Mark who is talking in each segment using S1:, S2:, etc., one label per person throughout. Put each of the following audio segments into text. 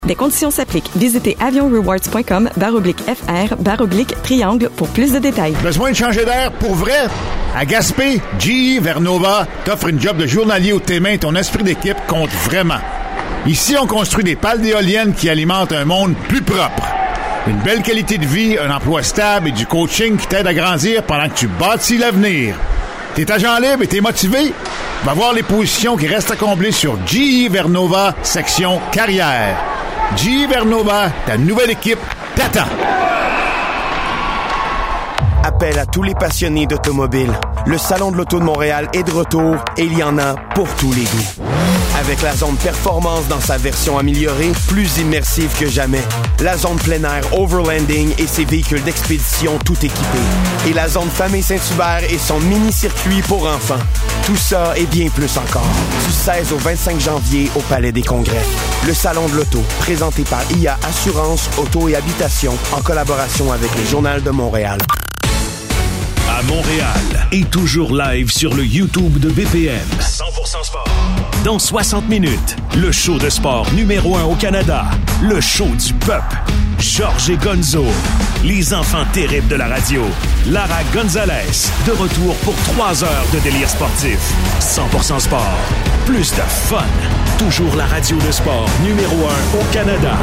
S1: Des conditions s'appliquent. Visitez avionrewards.com/FR/triangle pour plus de détails.
S2: Besoin de changer d'air pour vrai? À Gaspé, GE Vernova t'offre une job de journalier où tes mains et ton esprit d'équipe comptent vraiment. Ici, on construit des pales d'éoliennes qui alimentent un monde plus propre. Une belle qualité de vie, un emploi stable et du coaching qui t'aide à grandir pendant que tu bâtis l'avenir. T'es agent libre et t'es motivé? Va voir les positions qui restent à combler sur GE Vernova, section carrière. GE Vernova, ta nouvelle équipe t'attend.
S3: Appel à tous les passionnés d'automobile. Le Salon de l'Auto de Montréal est de retour et il y en a pour tous les goûts. Avec la zone performance dans sa version améliorée, plus immersive que jamais. La zone plein air Overlanding et ses véhicules d'expédition tout équipés. Et la zone Famille Saint-Hubert et son mini-circuit pour enfants. Tout ça et bien plus encore. Du 16 au 25 janvier au Palais des Congrès. Le Salon de l'Auto, présenté par IA Assurance, Auto et Habitation, en collaboration avec le Journal de Montréal.
S4: À Montréal et toujours live sur le YouTube de BPM. 100% sport. Dans 60 minutes, le show de sport numéro 1 au Canada. Le show du peuple. Georges et Gonzo. Les enfants terribles de la radio. Lara Gonzalez. De retour pour 3 heures de délire sportif. 100% sport. Plus de fun. Toujours la radio de sport numéro 1 au Canada.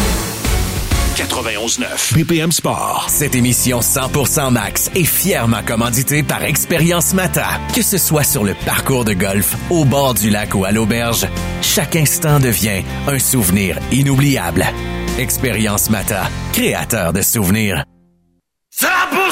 S4: 91.9 BPM Sport.
S5: Cette émission 100% Max est fièrement commanditée par Expérience Mata. Que ce soit sur le parcours de golf, au bord du lac ou à l'auberge, chaque instant devient un souvenir inoubliable. Expérience Mata, créateur de souvenirs.
S6: 100%!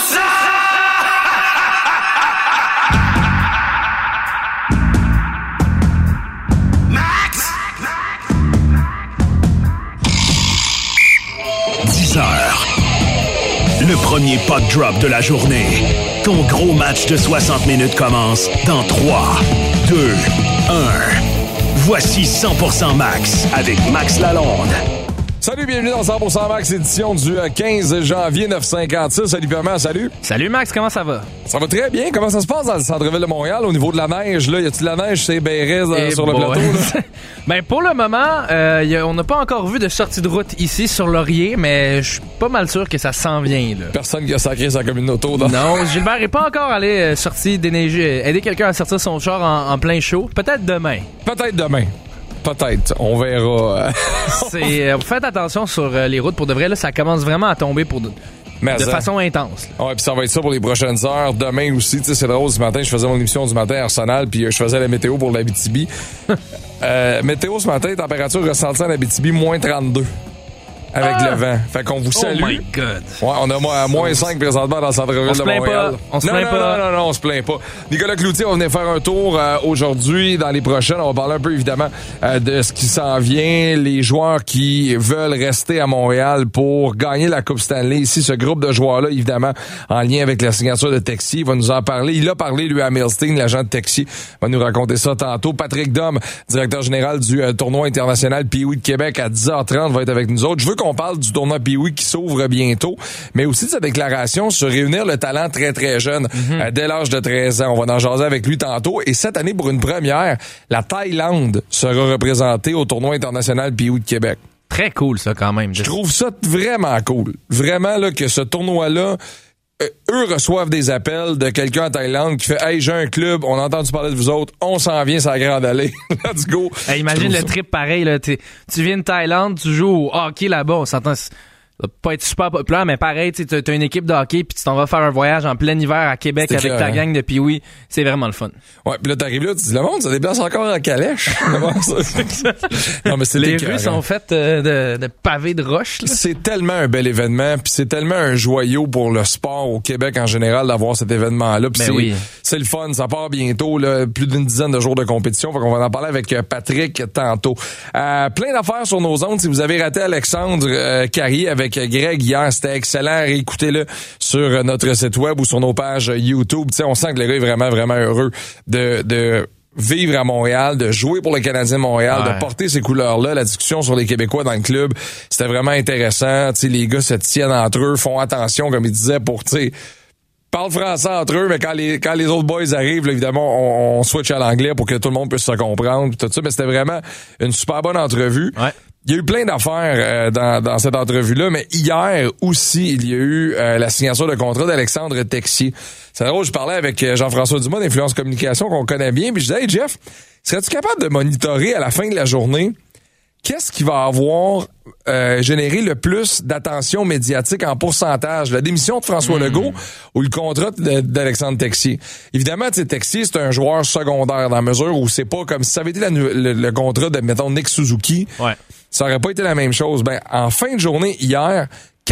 S4: 10 heures. Le premier puck drop de la journée. Ton gros match de 60 minutes commence dans 3, 2, 1. Voici 100% Max avec Max Lalonde.
S7: Salut, bienvenue dans 100% Max, édition du 15 janvier 956. Salut Perman, salut.
S8: Salut Max, comment ça va?
S7: Ça va très bien. Comment ça se passe dans le centre-ville de Montréal au niveau de la neige? Là, y a-t-il de la neige chez Bérez sur le plateau? Là?
S8: Ben, pour le moment, on n'a pas encore vu de sortie de route ici sur Laurier, mais je suis pas mal sûr que ça s'en vient. Là.
S7: Personne qui a sacré sa communauté.
S8: Non, Gilbert est pas encore allé aider quelqu'un à sortir son char en plein show. Peut-être demain. Peut-être, on verra. Faites attention sur les routes pour de vrai, là, ça commence vraiment à tomber de façon intense.
S7: Ouais, puis ça va être ça pour les prochaines heures. Demain aussi, tu sais, c'est drôle, ce matin, je faisais mon émission du matin à Arsenal, puis je faisais la météo pour l'Abitibi. Météo ce matin, température ressentie en Abitibi, moins 32. Avec le vent. Fait qu'on vous salue.
S8: Oh my God.
S7: Ouais, on a moins 5 présentement dans le centre-ville de Montréal.
S8: On se plaint pas.
S7: Non, on se plaint pas. Nicolas Cloutier, on venait faire un tour aujourd'hui. Dans les prochaines, on va parler un peu évidemment de ce qui s'en vient. Les joueurs qui veulent rester à Montréal pour gagner la Coupe Stanley. Ici, ce groupe de joueurs-là, évidemment, en lien avec la signature de Texier, il va nous en parler. Il a parlé, lui, à Milstein, l'agent de Texier. Va nous raconter ça tantôt. Patrick Dom, directeur général du tournoi international Pee-Wee de Québec à 10h30, va être avec nous autres. Je veux qu'on parle du tournoi Pee-Wee qui s'ouvre bientôt, mais aussi de sa déclaration sur réunir le talent très, très jeune, dès l'âge de 13 ans. On va en jaser avec lui tantôt. Et cette année, pour une première, la Thaïlande sera représentée au tournoi international Pee-Wee de Québec.
S8: Très cool, ça, quand même.
S7: Je trouve ça vraiment cool. Vraiment, là, que ce tournoi-là, eux reçoivent des appels de quelqu'un en Thaïlande qui fait « Hey, j'ai un club, on a entendu parler de vous autres, on s'en vient, ça grande allée. Let's go! »
S8: Hey, imagine le trip pareil, là. Tu viens de Thaïlande, tu joues au hockey là-bas, on s'entend... Ça va pas être super populaire, mais pareil, tu t'as une équipe de hockey puis tu t'en vas faire un voyage en plein hiver à Québec
S7: c'est
S8: avec
S7: clair,
S8: ta gang de Pee-Wee. C'est vraiment le fun.
S7: Ouais, puis là, t'arrives là, tu dis, le monde, ça déplace encore en calèche. Non, mais c'est
S8: les rues sont faites de pavés de roches. Là.
S7: C'est tellement un bel événement, puis c'est tellement un joyau pour le sport au Québec en général d'avoir cet événement-là. Puis c'est le fun, ça part bientôt, là, plus d'une dizaine de jours de compétition. Fait qu'on va en parler avec Patrick tantôt. Plein d'affaires sur nos ondes. Si vous avez raté Alexandre Carrier avec Greg hier, c'était excellent. Réécoutez-le sur notre site web ou sur nos pages YouTube. T'sais, on sent que le gars est vraiment, vraiment heureux de vivre à Montréal, de jouer pour le Canadien de Montréal, de porter ces couleurs-là. La discussion sur les Québécois dans le club, c'était vraiment intéressant. T'sais, les gars se tiennent entre eux, font attention, comme ils disaient, pour, parlent français entre eux, mais quand les autres boys arrivent, là, évidemment, on switch à l'anglais pour que tout le monde puisse se comprendre, tout ça. Mais c'était vraiment une super bonne entrevue.
S8: Ouais.
S7: Il y a eu plein d'affaires dans cette entrevue-là, mais hier aussi, il y a eu la signature de contrat d'Alexandre Texier. C'est drôle, je parlais avec Jean-François Dumas d'Influence Communication, qu'on connaît bien, puis je disais « Hey Jeff, serais-tu capable de monitorer à la fin de la journée qu'est-ce qui va avoir généré le plus d'attention médiatique en pourcentage? La démission de François Legault ou le contrat d'Alexandre Texier? » Évidemment, Texier, c'est un joueur secondaire dans la mesure où c'est pas comme si ça avait été le contrat de, mettons, Nick Suzuki. Ouais. Ça aurait pas été la même chose. Ben, en fin de journée, hier,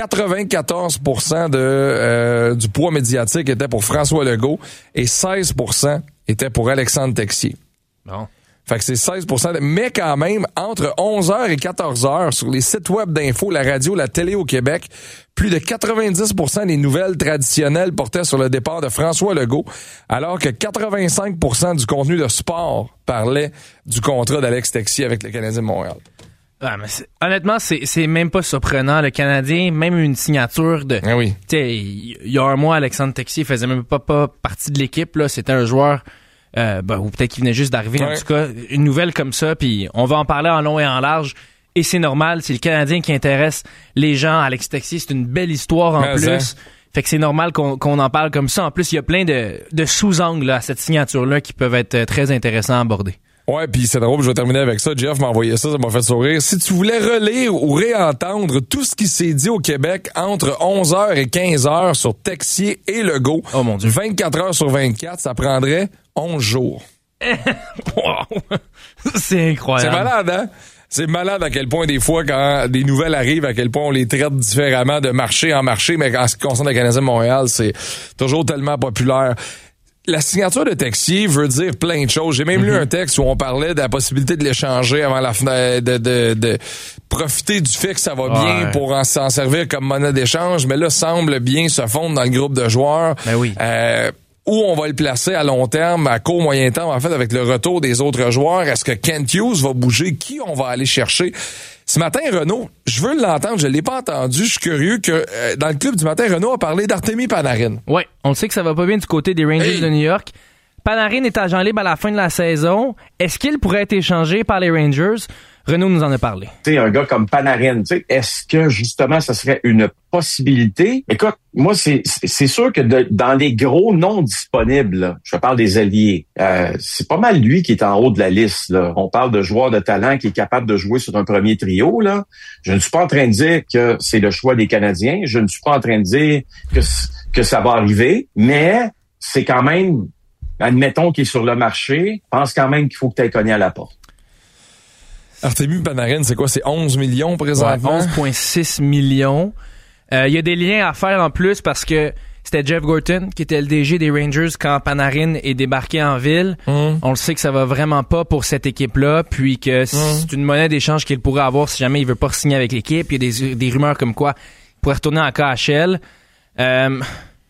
S7: 94% du poids médiatique était pour François Legault et 16% était pour Alexandre Texier. Bon. Fait que c'est 16%, mais quand même, entre 11h et 14h, sur les sites web d'info, la radio, la télé au Québec, plus de 90% des nouvelles traditionnelles portaient sur le départ de François Legault, alors que 85% du contenu de sport parlait du contrat d'Alex Texier avec le Canadien de Montréal.
S8: Ah, mais honnêtement, c'est même pas surprenant. Le Canadien, même une signature de...
S7: Ah oui.
S8: Tu sais, il y a un mois, Alexandre Texier faisait même pas partie de l'équipe, là. C'était un joueur... ou peut-être qu'il venait juste d'arriver, en tout cas, une nouvelle comme ça, puis on va en parler en long et en large, et c'est normal, c'est le Canadien qui intéresse les gens. Alex Texier, c'est une belle histoire en plus, fait que c'est normal qu'on en parle comme ça. En plus, il y a plein de sous-angles là, à cette signature-là qui peuvent être très intéressants à aborder.
S7: Ouais, puis c'est drôle, je vais terminer avec ça. Jeff m'a envoyé ça m'a fait sourire. Si tu voulais relire ou réentendre tout ce qui s'est dit au Québec entre 11h et 15h sur Texier et Legault,
S8: oh mon Dieu,
S7: 24 heures sur 24, ça prendrait 11 jours.
S8: Wow! C'est incroyable.
S7: C'est malade, hein? C'est malade à quel point des fois, quand des nouvelles arrivent, à quel point on les traite différemment de marché en marché, mais en ce qui concerne le Canadien de Montréal, c'est toujours tellement populaire. La signature de Texier veut dire plein de choses. J'ai même lu un texte où on parlait de la possibilité de l'échanger avant la fin, de profiter du fait que ça va bien pour s'en servir comme monnaie d'échange, mais là, semble bien se fondre dans le groupe de joueurs.
S8: Ben oui.
S7: Où on va le placer à long terme, à court, moyen terme, en fait, avec le retour des autres joueurs. Est-ce que Kent Hughes va bouger? Qui on va aller chercher? Ce matin, Renaud, je veux l'entendre, je l'ai pas entendu. Je suis curieux que dans le club du matin, Renaud a parlé d'Artemi Panarin.
S8: Oui, on sait que ça va pas bien du côté des Rangers de New York. Panarin est agent libre à la fin de la saison. Est-ce qu'il pourrait être échangé par les Rangers? Renaud nous en a parlé.
S6: Tu sais, un gars comme Panarin, tu sais, est-ce que justement ça serait une possibilité? Écoute, moi c'est sûr que dans les gros non disponibles, là, je parle des alliés, c'est pas mal lui qui est en haut de la liste. Là. On parle de joueurs de talent qui est capable de jouer sur un premier trio. Là. Je ne suis pas en train de dire que c'est le choix des Canadiens. Je ne suis pas en train de dire que ça va arriver, mais c'est quand même, admettons qu'il est sur le marché, pense quand même qu'il faut que tu ailles cogner à la porte.
S7: Artemi Panarin, c'est quoi? C'est 11 millions présentement?
S8: Ouais, 11,6 millions. Il y a des liens à faire en plus parce que c'était Jeff Gorton qui était le DG des Rangers quand Panarin est débarqué en ville. On le sait que ça va vraiment pas pour cette équipe-là, puis que c'est une monnaie d'échange qu'il pourrait avoir si jamais il veut pas signer avec l'équipe. Il y a des rumeurs comme quoi il pourrait retourner en KHL. Je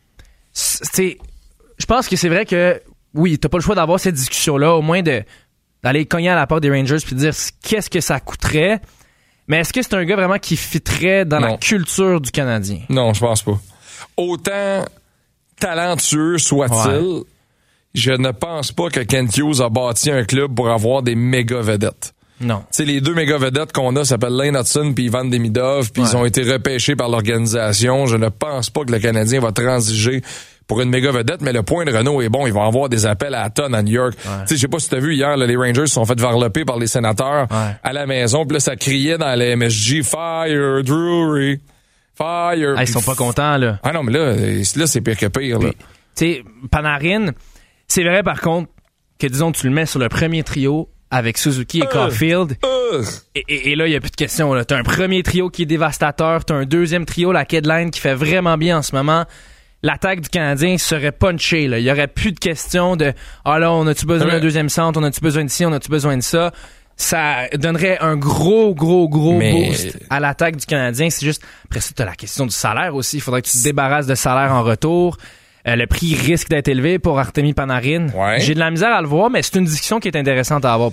S8: pense que c'est vrai que oui, t'as pas le choix d'avoir cette discussion-là, au moins d'aller cogner à la porte des Rangers puis de dire qu'est-ce que ça coûterait. Mais est-ce que c'est un gars vraiment qui fitterait dans la culture du Canadien?
S7: Non, je pense pas. Autant talentueux soit-il, je ne pense pas que Kent Hughes a bâti un club pour avoir des méga vedettes.
S8: Non.
S7: Tu sais, les deux méga vedettes qu'on a s'appellent Lane Hudson puis Ivan Demidov, puis ils ont été repêchés par l'organisation. Je ne pense pas que le Canadien va transiger pour une méga vedette, mais le point de Renaud est bon. Ils vont avoir des appels à la tonne à New York. Tu sais, je sais pas si t'as vu hier, là, les Rangers se sont fait varloper par les sénateurs à la maison. Puis là, ça criait dans les MSG, Fire, Drury, Fire.
S8: Ils sont pas contents, là.
S7: Ah non, mais là c'est pire que pire, là.
S8: Tu sais, Panarin, c'est vrai, par contre, que disons, tu le mets sur le premier trio avec Suzuki et Caulfield. Et là, il n'y a plus de question, là. T'as un premier trio qui est dévastateur. T'as un deuxième trio, la Kedline, qui fait vraiment bien en ce moment. L'attaque du Canadien serait punchée, là. Il y aurait plus de questions de « Ah là, on a-tu besoin d'un deuxième centre? On a-tu besoin de ci? On a-tu besoin de ça? » Ça donnerait un gros boost à l'attaque du Canadien. C'est juste... Après ça, t'as la question du salaire aussi. Il faudrait que tu te débarrasses de salaire en retour. Le prix risque d'être élevé pour Artemi Panarin. J'ai de la misère à le voir, mais c'est une discussion qui est intéressante à avoir pour de vrai.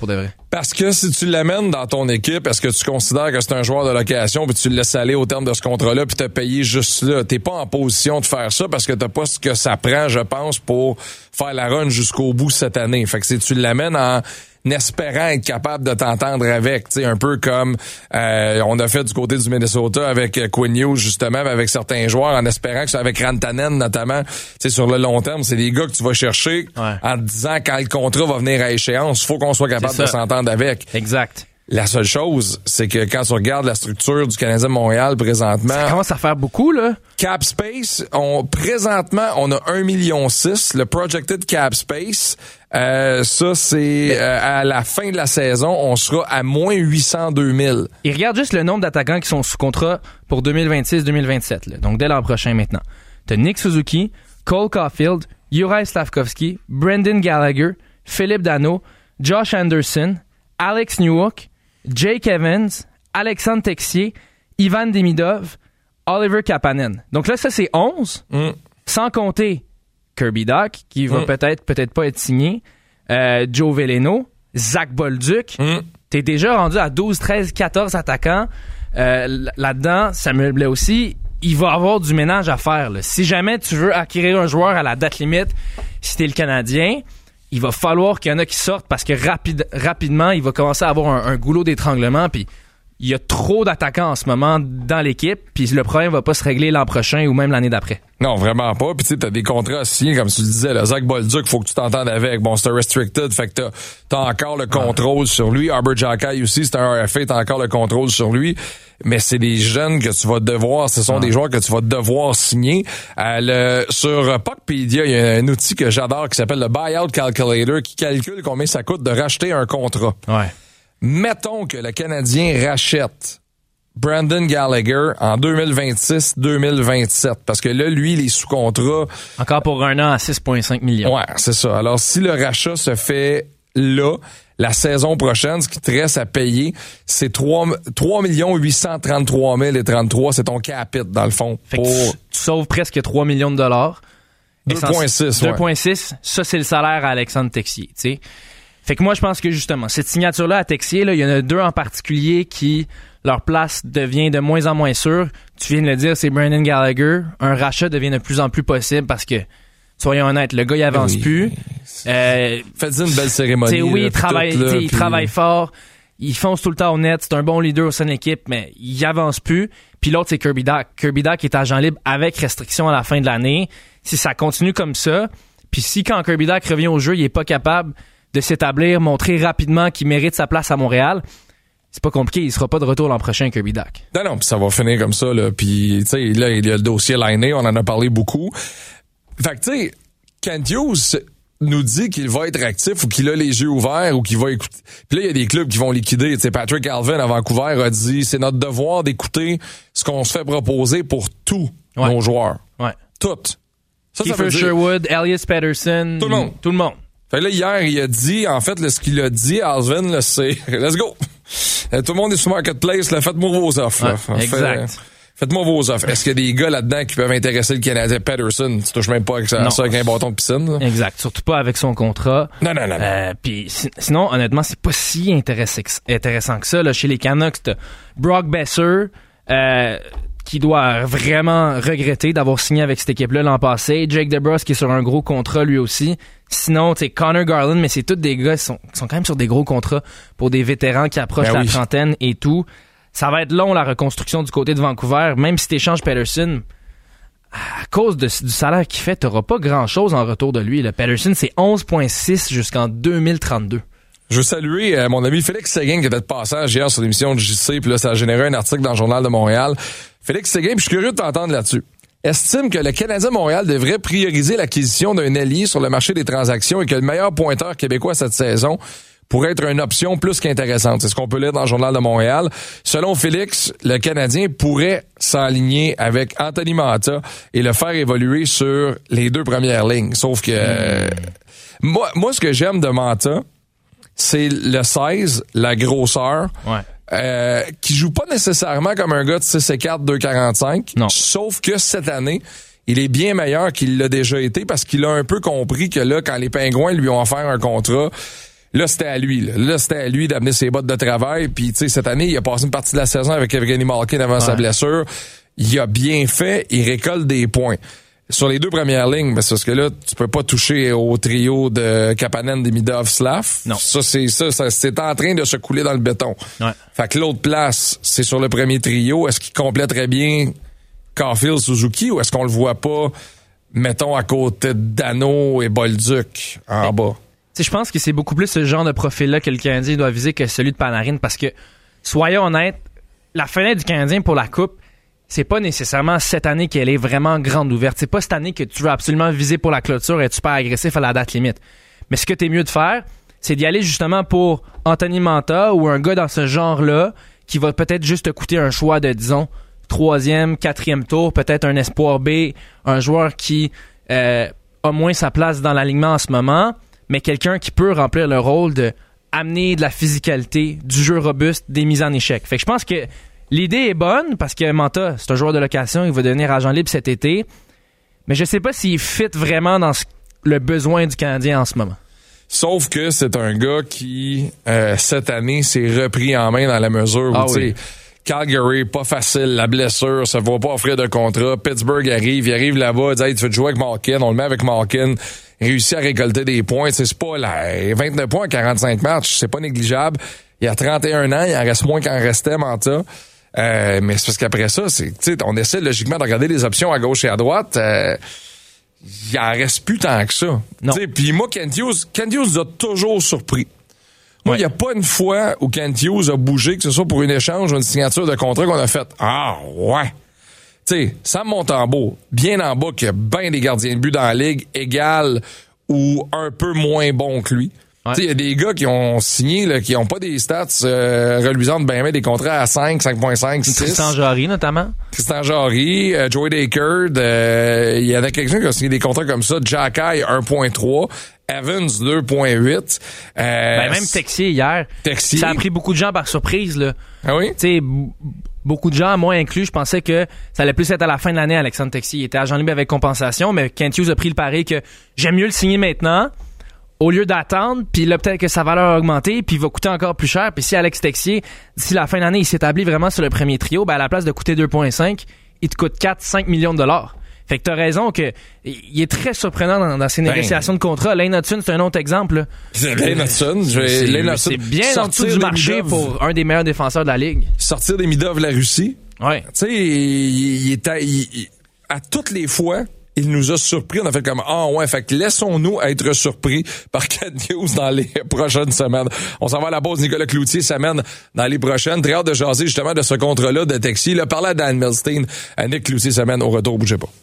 S7: Parce que si tu l'amènes dans ton équipe, est-ce que tu considères que c'est un joueur de location puis tu le laisses aller au terme de ce contrat-là puis t'as payé juste là? T'es pas en position de faire ça parce que t'as pas ce que ça prend, je pense, pour faire la run jusqu'au bout cette année. Fait que si tu l'amènes en espérant être capable de t'entendre avec, tu sais, un peu comme on a fait du côté du Minnesota avec Quinn Hughes, justement, avec certains joueurs, en espérant que c'est avec Rantanen, notamment, tu sais, sur le long terme, c'est des gars que tu vas chercher en te disant quand le contrat va venir à échéance, faut qu'on soit capable de s'entendre avec.
S8: Exact.
S7: La seule chose, c'est que quand tu regardes la structure du Canadien de Montréal présentement...
S8: Ça commence à faire beaucoup, là.
S7: Cap space, présentement, on a 1,6 million. Le projected cap space, ça, c'est à la fin de la saison, on sera à moins 802 000.
S8: Et regarde juste le nombre d'attaquants qui sont sous contrat pour 2026-2027, là. Donc dès l'an prochain maintenant. T'as Nick Suzuki, Cole Caulfield, Juraj Slafkovský, Brendan Gallagher, Philippe Danault, Josh Anderson, Alex Newhook, Jake Evans, Alexandre Texier, Ivan Demidov, Oliver Kapanen. Donc là, ça, c'est 11, sans compter Kirby Dach, qui va peut-être pas être signé, Joe Veleno, Zach Bolduc. T'es déjà rendu à 12, 13, 14 attaquants. Là-dedans, Samuel Blais aussi, il va avoir du ménage à faire, là. Si jamais tu veux acquérir un joueur à la date limite, si t'es le Canadien, il va falloir qu'il y en a qui sortent parce que rapidement, il va commencer à avoir un goulot d'étranglement. Puis il y a trop d'attaquants en ce moment dans l'équipe. Puis le problème va pas se régler l'an prochain ou même l'année d'après. Non, vraiment pas. Puis tu sais, t'as des contrats signés, comme tu le disais. Là, Zach Bolduc, faut que tu t'entendes avec. Bon, c'est un restricted, fait que t'as encore le contrôle sur lui. Arbor Xhekaj aussi, c'est un RFA, t'as encore le contrôle sur lui. Mais c'est des jeunes que tu vas devoir, ce sont des joueurs que tu vas devoir signer. Sur Puckpedia, il y a un outil que j'adore qui s'appelle le Buyout Calculator qui calcule combien ça coûte de racheter un contrat. Ouais. Mettons que le Canadien rachète Brendan Gallagher en 2026-2027. Parce que là, lui, il est sous contrat. Encore pour un an à 6,5 millions. Ouais, c'est ça. Alors, si le rachat se fait là, la saison prochaine, ce qui te reste à payer, c'est 3 833 033. C'est ton capite, dans le fond. Fait que tu sauves presque 3 millions de dollars. 2,6. 2,6. Ça, c'est le salaire à Alexandre Texier, tu sais. Fait que moi, je pense que justement, cette signature-là à Texier, là, il y en a deux en particulier qui, leur place devient de moins en moins sûre. Tu viens de le dire, c'est Brendan Gallagher. Un rachat devient de plus en plus possible parce que, soyons honnêtes, le gars, il avance plus. Faites-y une belle cérémonie. Oui, il travaille fort. Il fonce tout le temps au net. C'est un bon leader au sein de l'équipe, mais il avance plus. Puis l'autre, c'est Kirby Dach. Kirby Dach est agent libre avec restriction à la fin de l'année. Si ça continue comme ça, puis si quand Kirby Dach revient au jeu, il est pas capable de s'établir, montrer rapidement qu'il mérite sa place à Montréal, c'est pas compliqué, il sera pas de retour l'an prochain, Kirby Dach. Non, puis ça va finir comme ça, là. Puis, tu sais, là, il y a le dossier Laine, on en a parlé beaucoup. Fait que, tu sais, Kent Hughes nous dit qu'il va être actif ou qu'il a les yeux ouverts ou qu'il va écouter. Puis là, il y a des clubs qui vont liquider. Tu sais, Patrick Alvin à Vancouver a dit, c'est notre devoir d'écouter ce qu'on se fait proposer pour tous nos joueurs. Ouais. Toutes. Ça veut dire Sherwood, Elias Pettersson. Tout le monde. Fait que là, hier, il a dit, en fait, là, ce qu'il a dit, Alvin, là, c'est « Let's go! » Tout le monde est sur Marketplace, là, faites-moi vos offres. Ouais, exact. Faites-moi vos offres. Est-ce qu'il y a des gars là-dedans qui peuvent intéresser le Canadien? Pettersson, tu touches même pas avec ça avec un bâton de piscine. Là. Exact. Surtout pas avec son contrat. Non. Puis sinon, honnêtement, c'est pas si intéressant que ça. Là, chez les Canucks, t'as Brock Besser, qui doit vraiment regretter d'avoir signé avec cette équipe-là l'an passé. Jake DeBrusk qui est sur un gros contrat lui aussi. Sinon, tu sais, Connor Garland, mais c'est tous des gars qui sont quand même sur des gros contrats pour des vétérans qui approchent la trentaine et tout. Ça va être long, la reconstruction du côté de Vancouver. Même si t'échanges Pettersson, à cause du salaire qu'il fait, t'auras pas grand-chose en retour de lui. Le Pettersson, c'est 11,6 jusqu'en 2032. Je veux saluer mon ami Félix Séguin qui était de passage hier sur l'émission de JC, puis là, ça a généré un article dans le Journal de Montréal. Félix Séguin, puis je suis curieux de t'entendre là-dessus. Estime que le Canadien Montréal devrait prioriser l'acquisition d'un allié sur le marché des transactions et que le meilleur pointeur québécois cette saison pourrait être une option plus qu'intéressante. C'est ce qu'on peut lire dans le Journal de Montréal. Selon Félix, le Canadien pourrait s'aligner avec Anthony Mantha et le faire évoluer sur les deux premières lignes. Sauf que moi, ce que j'aime de Mantha, c'est le 16, la grosseur. Ouais. Qui joue pas nécessairement comme un gars de 6'4", 2'45". Non. Sauf que cette année, il est bien meilleur qu'il l'a déjà été parce qu'il a un peu compris que là, quand les Pingouins lui ont offert un contrat,
S7: Là, c'était à lui. Là, c'était à lui d'amener ses bottes de travail. Puis, tu sais, cette année, il a passé une partie de la saison avec Evgeny Malkin avant sa blessure. Il a bien fait. Il récolte des points. Sur les deux premières lignes, mais c'est parce que là, tu peux pas toucher au trio de Kapanen, Demidov, Slav. Non. Ça, c'est en train de se couler dans le béton. Ouais. Fait que l'autre place, c'est sur le premier trio. Est-ce qu'il compléterait bien Caulfield, Suzuki, ou est-ce qu'on le voit pas, mettons, à côté de Dano et Bolduc en bas?
S8: Je pense que c'est beaucoup plus ce genre de profil-là que le Canadien doit viser que celui de Panarin, parce que, soyons honnêtes, la fenêtre du Canadien pour la Coupe, c'est pas nécessairement cette année qu'elle est vraiment grande ouverte. C'est pas cette année que tu veux absolument viser pour la clôture et être super agressif à la date limite. Mais ce que t'es mieux de faire, c'est d'y aller justement pour Anthony Mantha ou un gars dans ce genre-là qui va peut-être juste te coûter un choix de, disons, 3e, 4e tour, peut-être un espoir B, un joueur qui a moins sa place dans l'alignement en ce moment, mais quelqu'un qui peut remplir le rôle de amener de la physicalité, du jeu robuste, des mises en échec. Fait que je pense que l'idée est bonne parce que Mantha, c'est un joueur de location, il va devenir agent libre cet été. Mais je sais pas s'il fit vraiment dans le besoin du Canadien en ce moment.
S7: Sauf que c'est un gars qui, cette année, s'est repris en main dans la mesure où, tu sais, Calgary, pas facile, la blessure, ça va pas offrir de contrat. Pittsburgh il arrive là-bas, il dit, hey, tu veux te jouer avec Malkin, on le met avec Malkin, réussit à récolter des points. C'est pas 29 points à 45 matchs, c'est pas négligeable. Il a 31 ans, il en reste moins qu'en restait, Mantha. Mais c'est parce qu'après ça, on essaie logiquement de regarder les options à gauche et à droite. Il en reste plus tant que ça. Puis moi, Kent Hughes nous a toujours surpris. Moi, il n'y a pas une fois où Kent Hughes a bougé, que ce soit pour une échange ou une signature de contrat qu'on a fait. Ah, ouais. Tu sais, Sam Montembeault, bien en bas, qu'il y a bien des gardiens de but dans la ligue, égal ou un peu moins bon que lui. Tu sais, il y a des gars qui ont signé, là, qui ont pas des stats reluisantes, ben des contrats à 5, 5.5, 6.
S8: Tristan Jarry, notamment.
S7: Tristan Jarry, Joey Dacre, il y en a quelques-uns qui ont signé des contrats comme ça. Jack Eye, 1.3. Evans, 2.8.
S8: Même Texier hier. Ça a pris beaucoup de gens par surprise, là.
S7: Ah oui?
S8: Tu sais, beaucoup de gens, moi inclus, je pensais que ça allait plus être à la fin de l'année, Alexandre Texier. Il était agent libre avec compensation, mais Kent Hughes a pris le pari que j'aime mieux le signer maintenant au lieu d'attendre, puis là, peut-être que sa valeur a augmenté, puis il va coûter encore plus cher. Puis si Alex Texier, d'ici la fin de l'année, il s'établit vraiment sur le premier trio, ben à la place de coûter 2,5, il te coûte 4-5 millions de dollars. Fait que t'as raison que il est très surprenant dans ses négociations de contrat. Lane Hudson, c'est un autre exemple.
S7: Lane Hudson,
S8: c'est bien en dessous du marché pour un des meilleurs défenseurs de la ligue.
S7: Sortir des Midov de la Russie.
S8: Ouais.
S7: Tu sais, il est à toutes les fois, il nous a surpris. On a fait comme, fait que laissons-nous être surpris par Kent Hughes dans les prochaines semaines. On s'en va à la pause. Nicolas Cloutier s'amène dans les prochaines. Très hâte de jaser justement de ce contrat-là de Texier. Il a parlé à Dan Milstein. Nick Cloutier s'amène au retour. Bougez pas.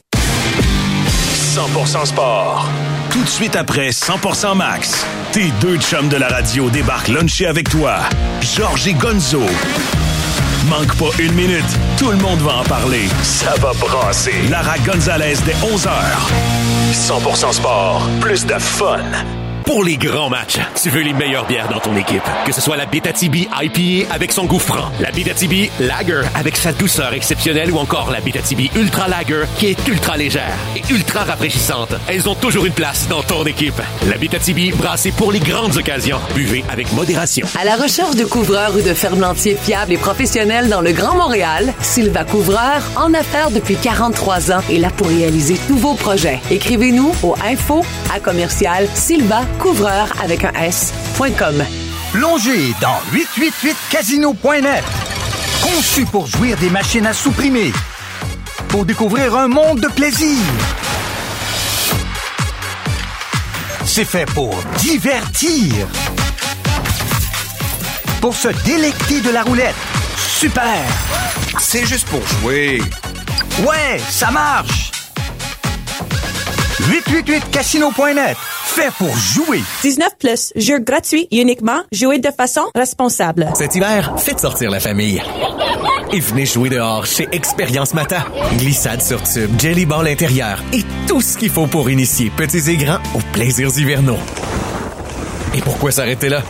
S4: 100% sport. Tout de suite après 100% Max, tes deux chums de la radio débarquent luncher avec toi. Georges et Gonzo. Manque pas une minute, tout le monde va en parler. Ça va brasser. Lara Gonzalez dès 11h. 100% sport, plus de fun.
S9: Pour les grands matchs, tu veux les meilleures bières dans ton équipe. Que ce soit la Abitibi IPA avec son goût franc, la Abitibi Lager avec sa douceur exceptionnelle ou encore la Abitibi Ultra Lager qui est ultra légère et ultra rafraîchissante. Elles ont toujours une place dans ton équipe. La Abitibi brassée pour les grandes occasions. Buvez avec modération.
S10: À la recherche de couvreurs ou de ferblantiers fiables et professionnels dans le Grand Montréal, Sylva Couvreur, en affaires depuis 43 ans, est là pour réaliser tous vos projets. Écrivez-nous au info@Sylva-Couvreur avec un S.com.
S11: Plongez dans 888casino.net. Conçu pour jouir des machines à supprimer. Pour découvrir un monde de plaisir. C'est fait pour divertir. Pour se délecter de la roulette. Super!
S12: C'est juste pour jouer.
S11: Ouais, ça marche! 888casino.net. Fait pour jouer.
S13: 19+, jeu gratuit uniquement, jouer de façon responsable.
S5: Cet hiver, faites sortir la famille. Et venez jouer dehors chez Expérience Mata. Glissade sur tube, jelly ball intérieur et tout ce qu'il faut pour initier petits et grands aux plaisirs hivernaux. Et pourquoi s'arrêter là?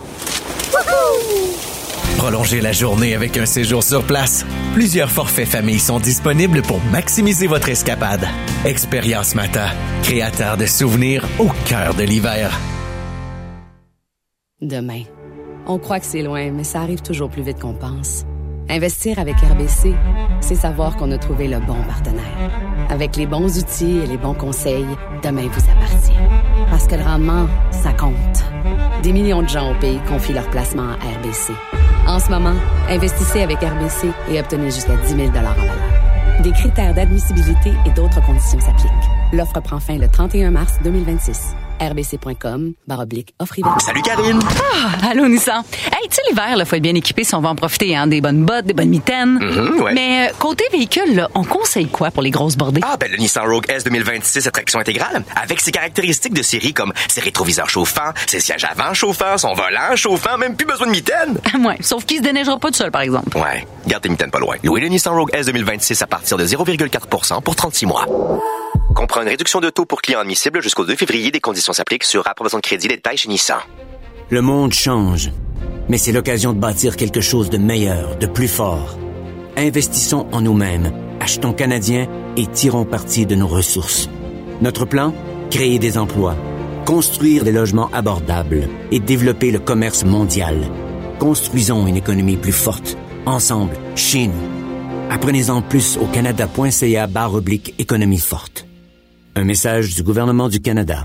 S5: Prolongez la journée avec un séjour sur place. Plusieurs forfaits familles sont disponibles pour maximiser votre escapade. Expérience Mata, créateur de souvenirs au cœur de l'hiver.
S14: Demain. On croit que c'est loin, mais ça arrive toujours plus vite qu'on pense. Investir avec RBC, c'est savoir qu'on a trouvé le bon partenaire. Avec les bons outils et les bons conseils, demain vous appartient. Parce que le rendement, ça compte. Des millions de gens au pays confient leur placement à RBC. En ce moment, investissez avec RBC et obtenez jusqu'à 10 000 $ en valeur. Des critères d'admissibilité et d'autres conditions s'appliquent. L'offre prend fin le 31 mars 2026. rbc.com/offre hiver.
S15: Salut Karine!
S16: Allô Nissan. Hey, tu sais, l'hiver, il faut être bien équipé si on va en profiter, hein. Des bonnes bottes, des bonnes mitaines.
S15: Ouais.
S16: Mais côté véhicule, là, on conseille quoi pour les grosses bordées?
S15: Le Nissan Rogue S 2026 à traction intégrale. Avec ses caractéristiques de série comme ses rétroviseurs chauffants, ses sièges avant chauffants, son volant chauffant, même plus besoin de mitaines.
S16: Ouais, sauf qu'il se déneigera pas tout seul, par exemple.
S15: Ouais, garde tes mitaines pas loin. Louez le Nissan Rogue S 2026 à partir de 0,4% pour 36 mois. Comprend une réduction de taux pour clients admissibles jusqu'au 2 février. Des conditions s'appliquent sur approbation de crédit. Détails chez Nissan.
S17: Le monde change, mais c'est l'occasion de bâtir quelque chose de meilleur, de plus fort. Investissons en nous-mêmes, achetons canadien et tirons parti de nos ressources. Notre plan? Créer des emplois, construire des logements abordables et développer le commerce mondial. Construisons une économie plus forte, ensemble, chez nous. Apprenez-en plus au canada.ca/économie forte. Un message du gouvernement du Canada.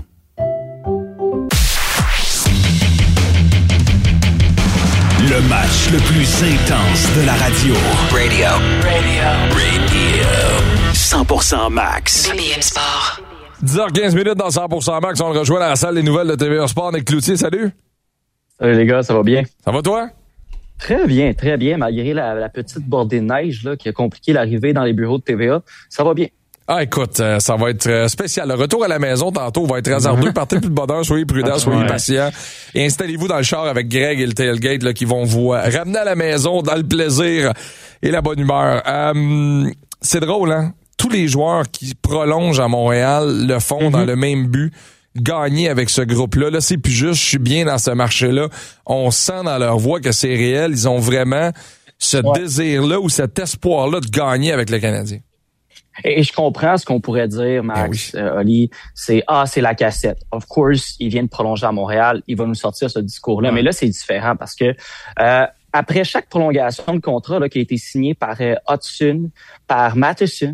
S4: Le match le plus intense de la radio. Radio. 100% Max.
S16: BPM Sport.
S7: 10h15 dans 100% Max. On le rejoint dans la salle des nouvelles de TVA Sport avec Cloutier. Salut.
S18: Salut les gars, ça va bien?
S7: Ça va toi?
S18: Très bien, malgré la petite bordée de neige là, qui a compliqué l'arrivée dans les bureaux de TVA. Ça va bien.
S7: Ah, écoute, ça va être spécial. Le retour à la maison tantôt va être hasardeux. Partez plus de bonheur, soyez prudents, soyez patients. Et installez-vous dans le char avec Greg et le tailgate là, qui vont vous ramener à la maison dans le plaisir et la bonne humeur. C'est drôle, hein? Tous les joueurs qui prolongent à Montréal le font dans le même but. Gagner avec ce groupe-là. Là, c'est plus juste, je suis bien dans ce marché-là. On sent dans leur voix que c'est réel. Ils ont vraiment ce désir-là ou cet espoir-là de gagner avec le Canadien.
S18: Et je comprends ce qu'on pourrait dire, Max, Oli, c'est la cassette. Of course, il vient de prolonger à Montréal, il va nous sortir ce discours-là. Mais là, c'est différent parce que après chaque prolongation de contrat là, qui a été signée par Hudson, par Matheson,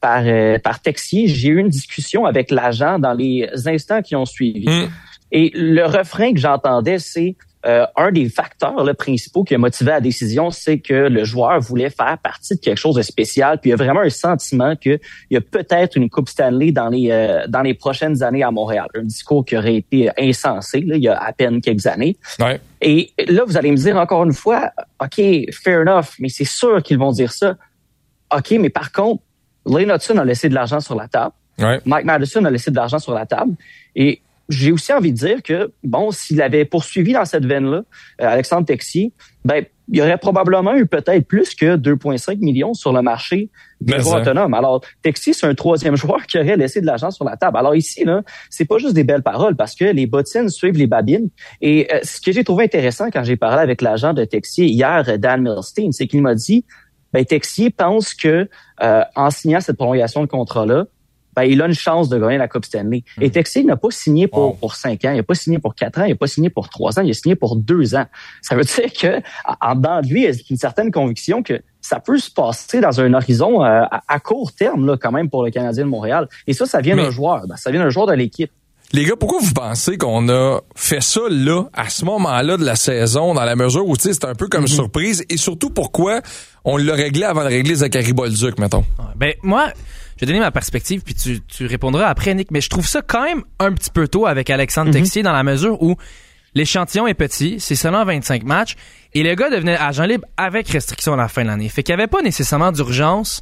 S18: par Texier, j'ai eu une discussion avec l'agent dans les instants qui ont suivi. Et le refrain que j'entendais, c'est un des facteurs là, principaux qui a motivé la décision, c'est que le joueur voulait faire partie de quelque chose de spécial. Puis il y a vraiment un sentiment qu'il y a peut-être une Coupe Stanley dans les prochaines années à Montréal. Un discours qui aurait été insensé là, il y a à peine quelques années.
S7: Ouais.
S18: Et là, vous allez me dire encore une fois, OK, fair enough, mais c'est sûr qu'ils vont dire ça. OK, mais par contre, Lane Hudson a laissé de l'argent sur la table.
S7: Ouais.
S18: Mike Matheson a laissé de l'argent sur la table. Et j'ai aussi envie de dire que, bon, s'il avait poursuivi dans cette veine-là, Alexandre Texier, il y aurait probablement eu peut-être plus que 2,5 millions sur le marché des joueurs autonomes. Alors, Texier, c'est un troisième joueur qui aurait laissé de l'argent sur la table. Alors ici, là, c'est pas juste des belles paroles parce que les bottines suivent les babines. Et ce que j'ai trouvé intéressant quand j'ai parlé avec l'agent de Texier hier, Dan Milstein, c'est qu'il m'a dit, Texier pense que en signant cette prolongation de contrat-là, il a une chance de gagner la Coupe Stanley. Et Texier n'a pas signé pour 5 ans, il n'a pas signé pour 4 ans, il n'a pas signé pour 3 ans, il a signé pour 2 ans. Ça veut dire que en dedans de lui, il y a une certaine conviction que ça peut se passer dans un horizon à court terme là, quand même pour le Canadien de Montréal. Et ça vient d'un joueur. Ça vient d'un joueur de l'équipe.
S7: Les gars, pourquoi vous pensez qu'on a fait ça là, à ce moment-là de la saison, dans la mesure où c'est un peu comme surprise, et surtout pourquoi on l'a réglé avant de régler Zachary Bolduc, mettons?
S8: Moi, je vais donner ma perspective, puis tu répondras après, Nick, mais je trouve ça quand même un petit peu tôt avec Alexandre Texier dans la mesure où l'échantillon est petit, c'est seulement 25 matchs, et le gars devenait agent libre avec restriction à la fin de l'année. Fait qu'il n'y avait pas nécessairement d'urgence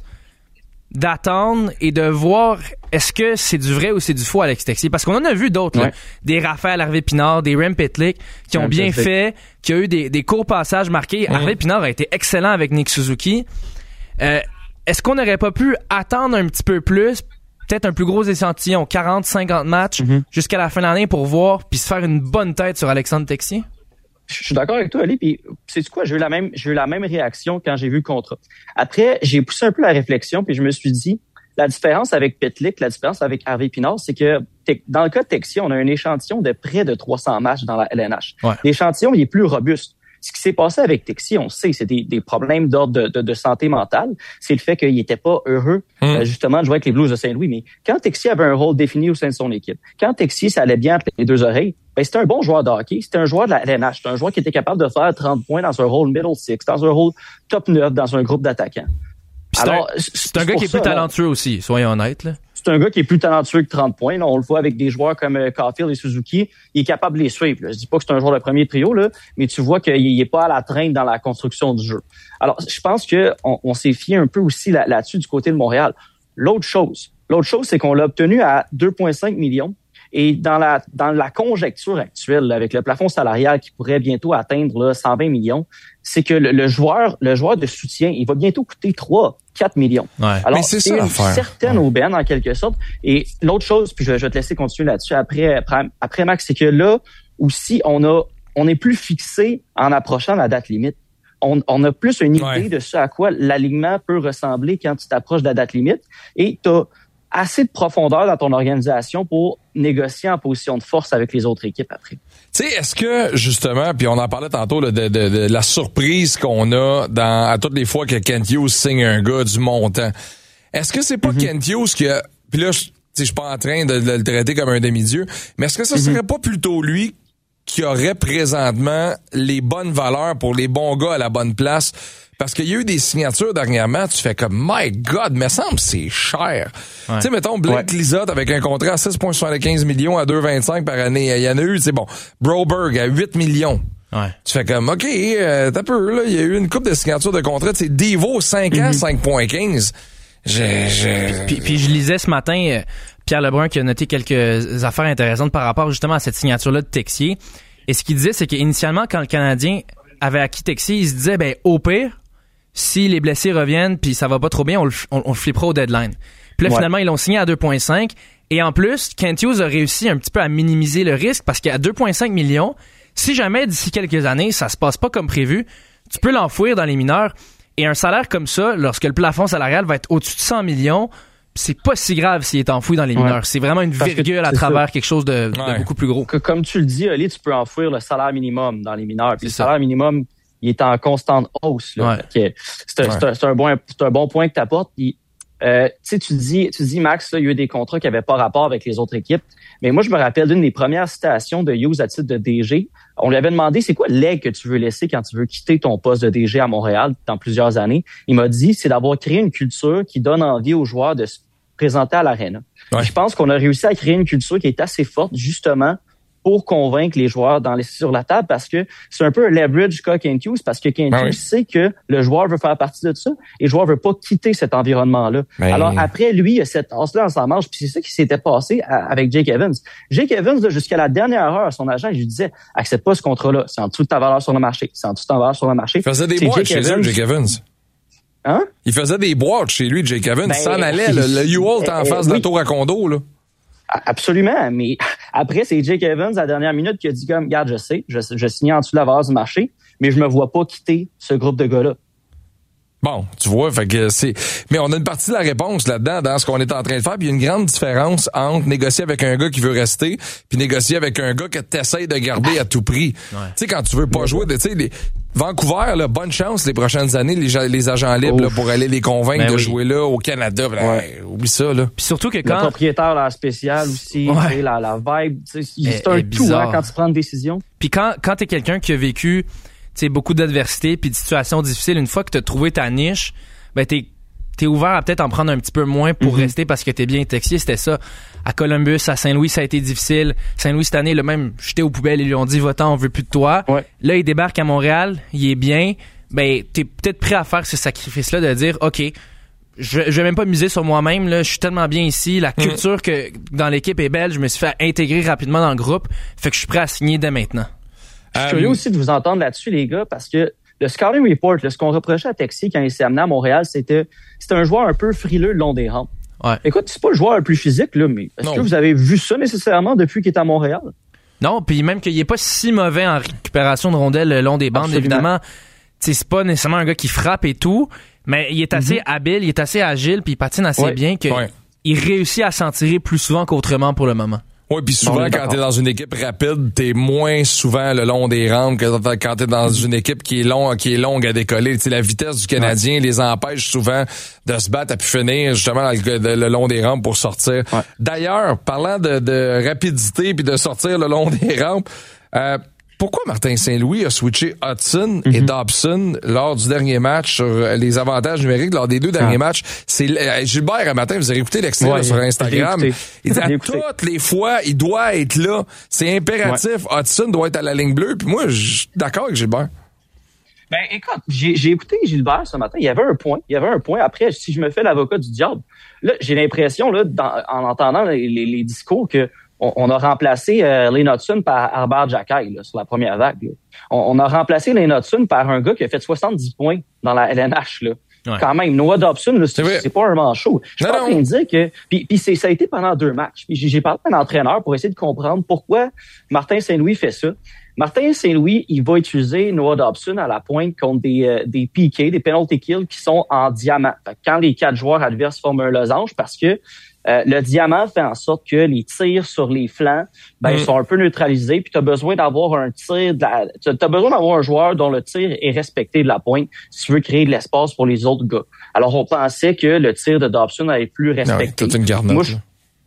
S8: d'attendre et de voir est-ce que c'est du vrai ou c'est du faux Alex Texier. Parce qu'on en a vu d'autres, là, des Raphaël Harvey-Pinard, des Rem Pitlick, qui ont bien fait, qui a eu des courts passages marqués. Harvey-Pinard a été excellent avec Nick Suzuki. Est-ce qu'on n'aurait pas pu attendre un petit peu plus, peut-être un plus gros échantillon, 40-50 matchs, jusqu'à la fin de l'année pour voir puis se faire une bonne tête sur Alexandre Texier?
S18: Je suis d'accord avec toi, Ali, puis sais-tu quoi? J'ai eu la même réaction quand j'ai vu le contrat. Après, j'ai poussé un peu la réflexion, puis je me suis dit, la différence avec Pitlick, la différence avec Harvey Pinard, c'est que dans le cas de Texier, on a un échantillon de près de 300 matchs dans la LNH. Ouais. L'échantillon, il est plus robuste. Ce qui s'est passé avec Texier, on sait, c'est des problèmes d'ordre de santé mentale. C'est le fait qu'il était pas heureux, justement, de jouer avec les Blues de Saint-Louis. Mais quand Texier avait un rôle défini au sein de son équipe, quand Texier, ça allait bien entre les deux oreilles, c'était un bon joueur de hockey. C'était un joueur de la LNH. C'était un joueur qui était capable de faire 30 points dans un rôle middle six, dans un rôle top 9, dans un groupe d'attaquants.
S8: C'est un gars qui est plus talentueux aussi, soyons honnêtes, là.
S18: C'est un gars qui est plus talentueux que 30 points. Là, on le voit avec des joueurs comme Caulfield et Suzuki. Il est capable de les suivre. Là. Je dis pas que c'est un joueur de premier trio, là, mais tu vois qu'il est pas à la traîne dans la construction du jeu. Alors, je pense que on s'est fié un peu aussi là-dessus du côté de Montréal. L'autre chose, c'est qu'on l'a obtenu à 2,5 millions. Et dans la conjecture actuelle, là, avec le plafond salarial qui pourrait bientôt atteindre là, 120 millions, c'est que le joueur de soutien, il va bientôt coûter 3-4 millions. Ouais. Alors, c'est une certaine aubaine, en quelque sorte. Et l'autre chose, puis je vais te laisser continuer là-dessus après Max, c'est que là aussi, on est plus fixé en approchant la date limite. On a plus une idée de ce à quoi l'alignement peut ressembler quand tu t'approches de la date limite. Et tu as assez de profondeur dans ton organisation pour négocier en position de force avec les autres équipes après.
S7: Tu sais, est-ce que, justement, puis on en parlait tantôt là, de la surprise qu'on a à toutes les fois que Kent Hughes signe un gars du montant, est-ce que c'est pas Kent Hughes qui a... Puis là, je suis pas en train de le traiter comme un demi-dieu, mais est-ce que ça serait pas plutôt lui qui aurait présentement les bonnes valeurs pour les bons gars à la bonne place? Parce qu'il y a eu des signatures dernièrement, tu fais comme, my God, me semble c'est cher. Ouais. Tu sais, mettons, Blake Lizotte avec un contrat à 6,75 millions à 2,25 par année. Il y en a eu, c'est bon. Broberg à 8 millions. Ouais. Tu fais comme, OK, t'as peu, là, il y a eu une couple de signatures de contrat. Tu sais, Devo, 5 ans, 5,15.
S8: Puis je lisais ce matin, Pierre Lebrun qui a noté quelques affaires intéressantes par rapport justement à cette signature-là de Texier. Et ce qu'il disait, c'est qu'initialement, quand le Canadien avait acquis Texier, il se disait, ben, au pire, si les blessés reviennent puis ça va pas trop bien, on le flippera au deadline. Puis là, finalement, ils l'ont signé à 2,5. Et en plus, Kent Hughes a réussi un petit peu à minimiser le risque parce qu'à 2,5 millions, si jamais d'ici quelques années, ça se passe pas comme prévu, tu peux l'enfouir dans les mineurs. Et un salaire comme ça, lorsque le plafond salarial va être au-dessus de 100 millions, c'est pas si grave s'il est enfoui dans les mineurs. C'est vraiment une virgule à travers quelque chose de beaucoup plus gros.
S18: Comme tu le dis, Oli, tu peux enfouir le salaire minimum dans les mineurs. Puis le salaire minimum, il est en constante hausse. Là. C'est un bon point que tu apportes. Tu dis, Max, là, il y a eu des contrats qui n'avaient pas rapport avec les autres équipes. Mais moi, je me rappelle d'une des premières citations de Hughes à titre de DG. On lui avait demandé, c'est quoi l'aigle que tu veux laisser quand tu veux quitter ton poste de DG à Montréal dans plusieurs années? Il m'a dit, c'est d'avoir créé une culture qui donne envie aux joueurs de se présenter à l'aréna. Je pense qu'on a réussi à créer une culture qui est assez forte, justement, pour convaincre les joueurs sur la table, parce que c'est un peu un leverage qu'a Kent Hughes, parce que Kent Hughes sait que le joueur veut faire partie de ça et le joueur veut pas quitter cet environnement-là. Alors après, lui, il y a cette tasse-là dans sa manche, puis c'est ça qui s'était passé avec Jake Evans. Jake Evans, là, jusqu'à la dernière heure, son agent, il lui disait, accepte pas ce contrat-là, c'est en dessous de ta valeur sur le marché, c'est en dessous de ta valeur sur le marché.
S7: Il faisait des boîtes chez lui, Jake Evans.
S18: Hein?
S7: Il faisait des boîtes chez lui, Jake Evans. Il s'en allait, le U-Haul était en face de la tour à condo, là.
S18: Absolument, mais après, c'est Jake Evans, à la dernière minute, qui a dit comme, regarde, je signe en dessous de la valeur du marché, mais je me vois pas quitter ce groupe de gars-là.
S7: Bon, tu vois, fait que mais on a une partie de la réponse là-dedans, dans ce qu'on est en train de faire, puis il y a une grande différence entre négocier avec un gars qui veut rester, puis négocier avec un gars que t'essayes de garder à tout prix. Tu sais, quand tu veux pas jouer, tu sais, Vancouver, là, bonne chance les prochaines années, les agents libres, là, pour aller les convaincre de jouer là au Canada. Oublie ça, là.
S8: Puis surtout que quand...
S18: Le propriétaire, là, spécial aussi, la vibe, c'est un tout, hein, quand tu prends une décision.
S8: Puis quand t'es quelqu'un qui a vécu, tu sais, beaucoup d'adversité puis de situations difficiles, une fois que t'as trouvé ta niche, ben t'es ouvert à peut-être en prendre un petit peu moins pour rester parce que t'es bien Texier, c'était ça. À Columbus, à Saint-Louis, ça a été difficile. Saint-Louis, cette année, le même jeté aux poubelles, ils lui ont dit, va-t'en, on veut plus de toi. Là, il débarque à Montréal, il est bien. Ben, t'es peut-être prêt à faire ce sacrifice-là de dire, OK, je vais même pas miser sur moi-même, là, je suis tellement bien ici, la culture que dans l'équipe est belle, je me suis fait intégrer rapidement dans le groupe, fait que je suis prêt à signer dès maintenant.
S18: Je suis curieux aussi de vous entendre là-dessus, les gars, parce que le scouting report, là, ce qu'on reprochait à Texier quand il s'est amené à Montréal, c'était un joueur un peu frileux le long des rampes. Écoute, c'est pas le joueur le plus physique, là, mais est-ce que vous avez vu ça nécessairement depuis qu'il est à Montréal?
S8: Non, puis même qu'il est pas si mauvais en récupération de rondelles le long des bandes, évidemment. C'est pas nécessairement un gars qui frappe et tout, Mais il est assez habile, il est assez agile, puis il patine assez bien que il réussit à s'en tirer plus souvent qu'autrement pour le moment.
S7: Oui, puis souvent, quand t'es dans une équipe rapide, t'es moins souvent le long des rampes que quand t'es dans une équipe qui est longue à décoller. T'sais, la vitesse du Canadien les empêche souvent de se battre à pu finir justement dans le long des rampes pour sortir. Ouais. D'ailleurs, parlant de rapidité puis de sortir le long des rampes, pourquoi Martin Saint-Louis a switché Hudson et Dobson lors du dernier match sur les avantages numériques lors des deux derniers matchs? C'est Gilbert, un matin, vous avez écouté l'extrait sur Instagram. Il dit à toutes les fois, il doit être là. C'est impératif. Hudson doit être à la ligne bleue. Puis moi, je suis d'accord avec Gilbert.
S18: Ben, écoute, j'ai écouté Gilbert ce matin. Il y avait un point. Après, si je me fais l'avocat du diable, là, j'ai l'impression, là, en entendant les discours que on a remplacé Lane Hudson par Herbert Jacquet sur la première vague. Là. On a remplacé Lane Hudson par un gars qui a fait 70 points dans la LNH. Là. Ouais. Quand même, Noah Dobson, là, c'est pas un manchot. Je suis pas en train de dire que... Puis ça a été pendant 2 matchs. Puis j'ai parlé à un entraîneur pour essayer de comprendre pourquoi Martin Saint-Louis fait ça. Martin Saint-Louis, il va utiliser Noah Dobson à la pointe contre des PK, des penalty kills qui sont en diamant. Fait que quand les 4 joueurs adverses forment un losange, parce que le diamant fait en sorte que les tirs sur les flancs sont un peu neutralisés, puis tu as besoin d'avoir un tir t'as besoin d'avoir un joueur dont le tir est respecté de la pointe si tu veux créer de l'espace pour les autres gars. Alors on pensait que le tir de Dobson allait être plus respecté.
S7: Toute une garnotte.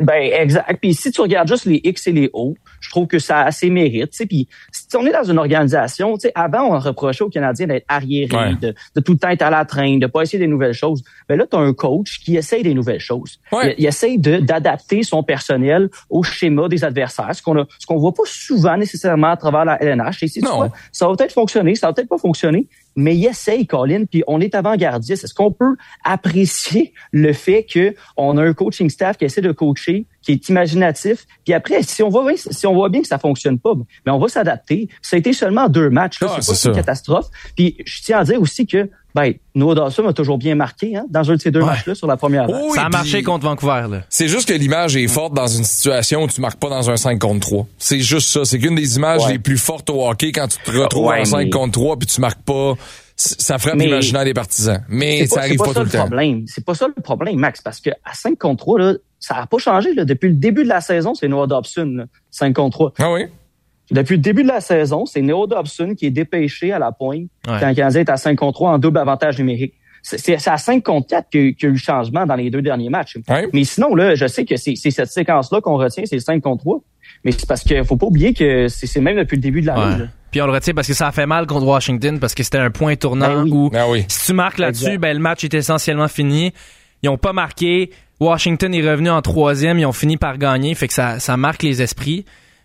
S18: Exact. Puis si tu regardes juste les X et les O, je trouve que ça a assez mérite. Puis si on est dans une organisation, avant on reprochait aux Canadiens d'être arriérés, de tout le temps être à la traîne, de pas essayer des nouvelles choses. Ben là, t'as un coach qui essaye des nouvelles choses. Ouais. Il essaye d'adapter son personnel au schéma des adversaires, ce qu'on voit pas souvent nécessairement à travers la LNH. Et ça va peut-être fonctionner, ça va peut-être pas fonctionner. Mais il essaye, Colin, puis on est avant-gardiste. Est-ce qu'on peut apprécier le fait que on a un coaching staff qui essaie de coacher, qui est imaginatif, puis après, si on voit bien que ça fonctionne pas, mais on va s'adapter. Ça a été seulement 2 matchs, là, c'est pas une catastrophe. Puis je tiens à dire aussi que Noah Dobson a toujours bien marqué dans un de ces 2 matchs-là sur la première vague.
S8: Ça a marché contre Vancouver. Là.
S7: C'est juste que l'image est forte dans une situation où tu marques pas dans un 5 contre 3. C'est juste ça. C'est qu'une des images les plus fortes au hockey quand tu te retrouves en 5 contre 3 puis tu marques pas. Ça frappe l'imaginaire des partisans. Mais ça arrive pas tout le temps.
S18: C'est pas ça le problème, Max, parce que à 5 contre 3, là, ça a pas changé. Là. Depuis le début de la saison, c'est Noah Dobson, là, 5 contre 3.
S7: Ah oui?
S18: Depuis le début de la saison, c'est Noah Dobson qui est dépêché à la pointe quand le Canadien est à 5 contre 3 en double avantage numérique. C'est à 5 contre 4 qu'il y a eu le changement dans les 2 derniers matchs. Ouais. Mais sinon, là, je sais que c'est cette séquence-là qu'on retient, c'est 5 contre 3. Mais c'est parce qu'il faut pas oublier que c'est même depuis le début de la ligue.
S8: Puis on le retient parce que ça a fait mal contre Washington parce que c'était un point tournant où si tu marques là-dessus, le match est essentiellement fini. Ils ont pas marqué. Washington est revenu en 3e. Ils ont fini par gagner. Fait que ça marque les esprits.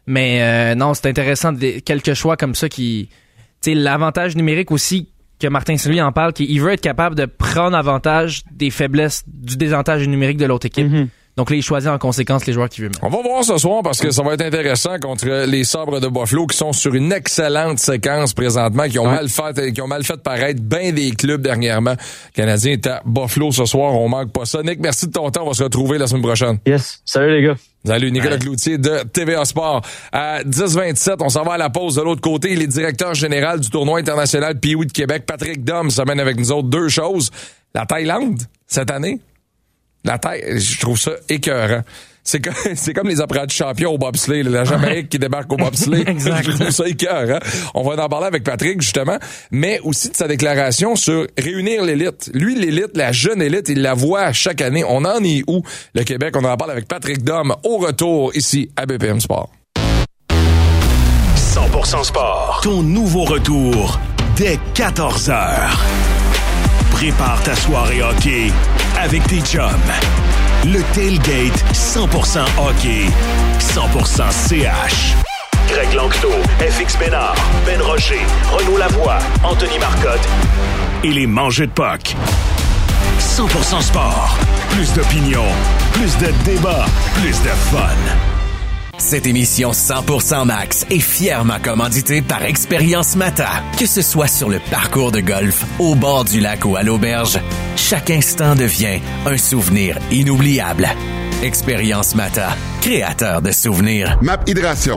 S8: Mais non, c'est intéressant quelques choix comme ça qui... Tu sais, l'avantage numérique aussi que Martin Saint-Louis en parle, qu'il veut être capable de prendre avantage des faiblesses du désavantage numérique de l'autre équipe. Donc là, il choisit en conséquence les joueurs qu'il veut mettre.
S7: On va voir ce soir parce que ça va être intéressant contre les Sabres de Buffalo qui sont sur une excellente séquence présentement, qui ont mal fait paraître bien des clubs dernièrement. Le Canadien est à Buffalo ce soir, on manque pas ça. Nick, merci de ton temps, on va se retrouver la semaine prochaine.
S18: Yes, salut les gars.
S7: Salut, Nicolas Cloutier de TVA Sport. À 10h27, on s'en va à la pause de l'autre côté. Il est directeur général du tournoi international Pee-Wee de Québec, Patrick Dom, s'amène avec nous autres 2 choses. La Thaïlande, cette année. Je trouve ça écœurant. C'est comme les apprentis champions au bobsleigh, la Jamaïque qui débarque au bobsleigh. Je trouve ça écœurant. On va en parler avec Patrick, justement, mais aussi de sa déclaration sur réunir l'élite. Lui, l'élite, la jeune élite, il la voit chaque année. On en est où, le Québec? On en parle avec Patrick Dom au retour ici à BPM Sport.
S4: 100% Sport. Ton nouveau retour dès 14h. Prépare ta soirée hockey avec tes chums. Le tailgate 100% hockey, 100% CH. Greg Lanctot, FX Bénard, Ben Rocher, Renaud Lavoie, Anthony Marcotte et les mangeux de puck. 100% Sport. Plus d'opinion, plus de débats, plus de fun.
S5: Cette émission 100% Max est fièrement commanditée par Expérience Mata. Que ce soit sur le parcours de golf, au bord du lac ou à l'auberge, chaque instant devient un souvenir inoubliable. Expérience Mata, créateur de souvenirs.
S19: MAP Hydration,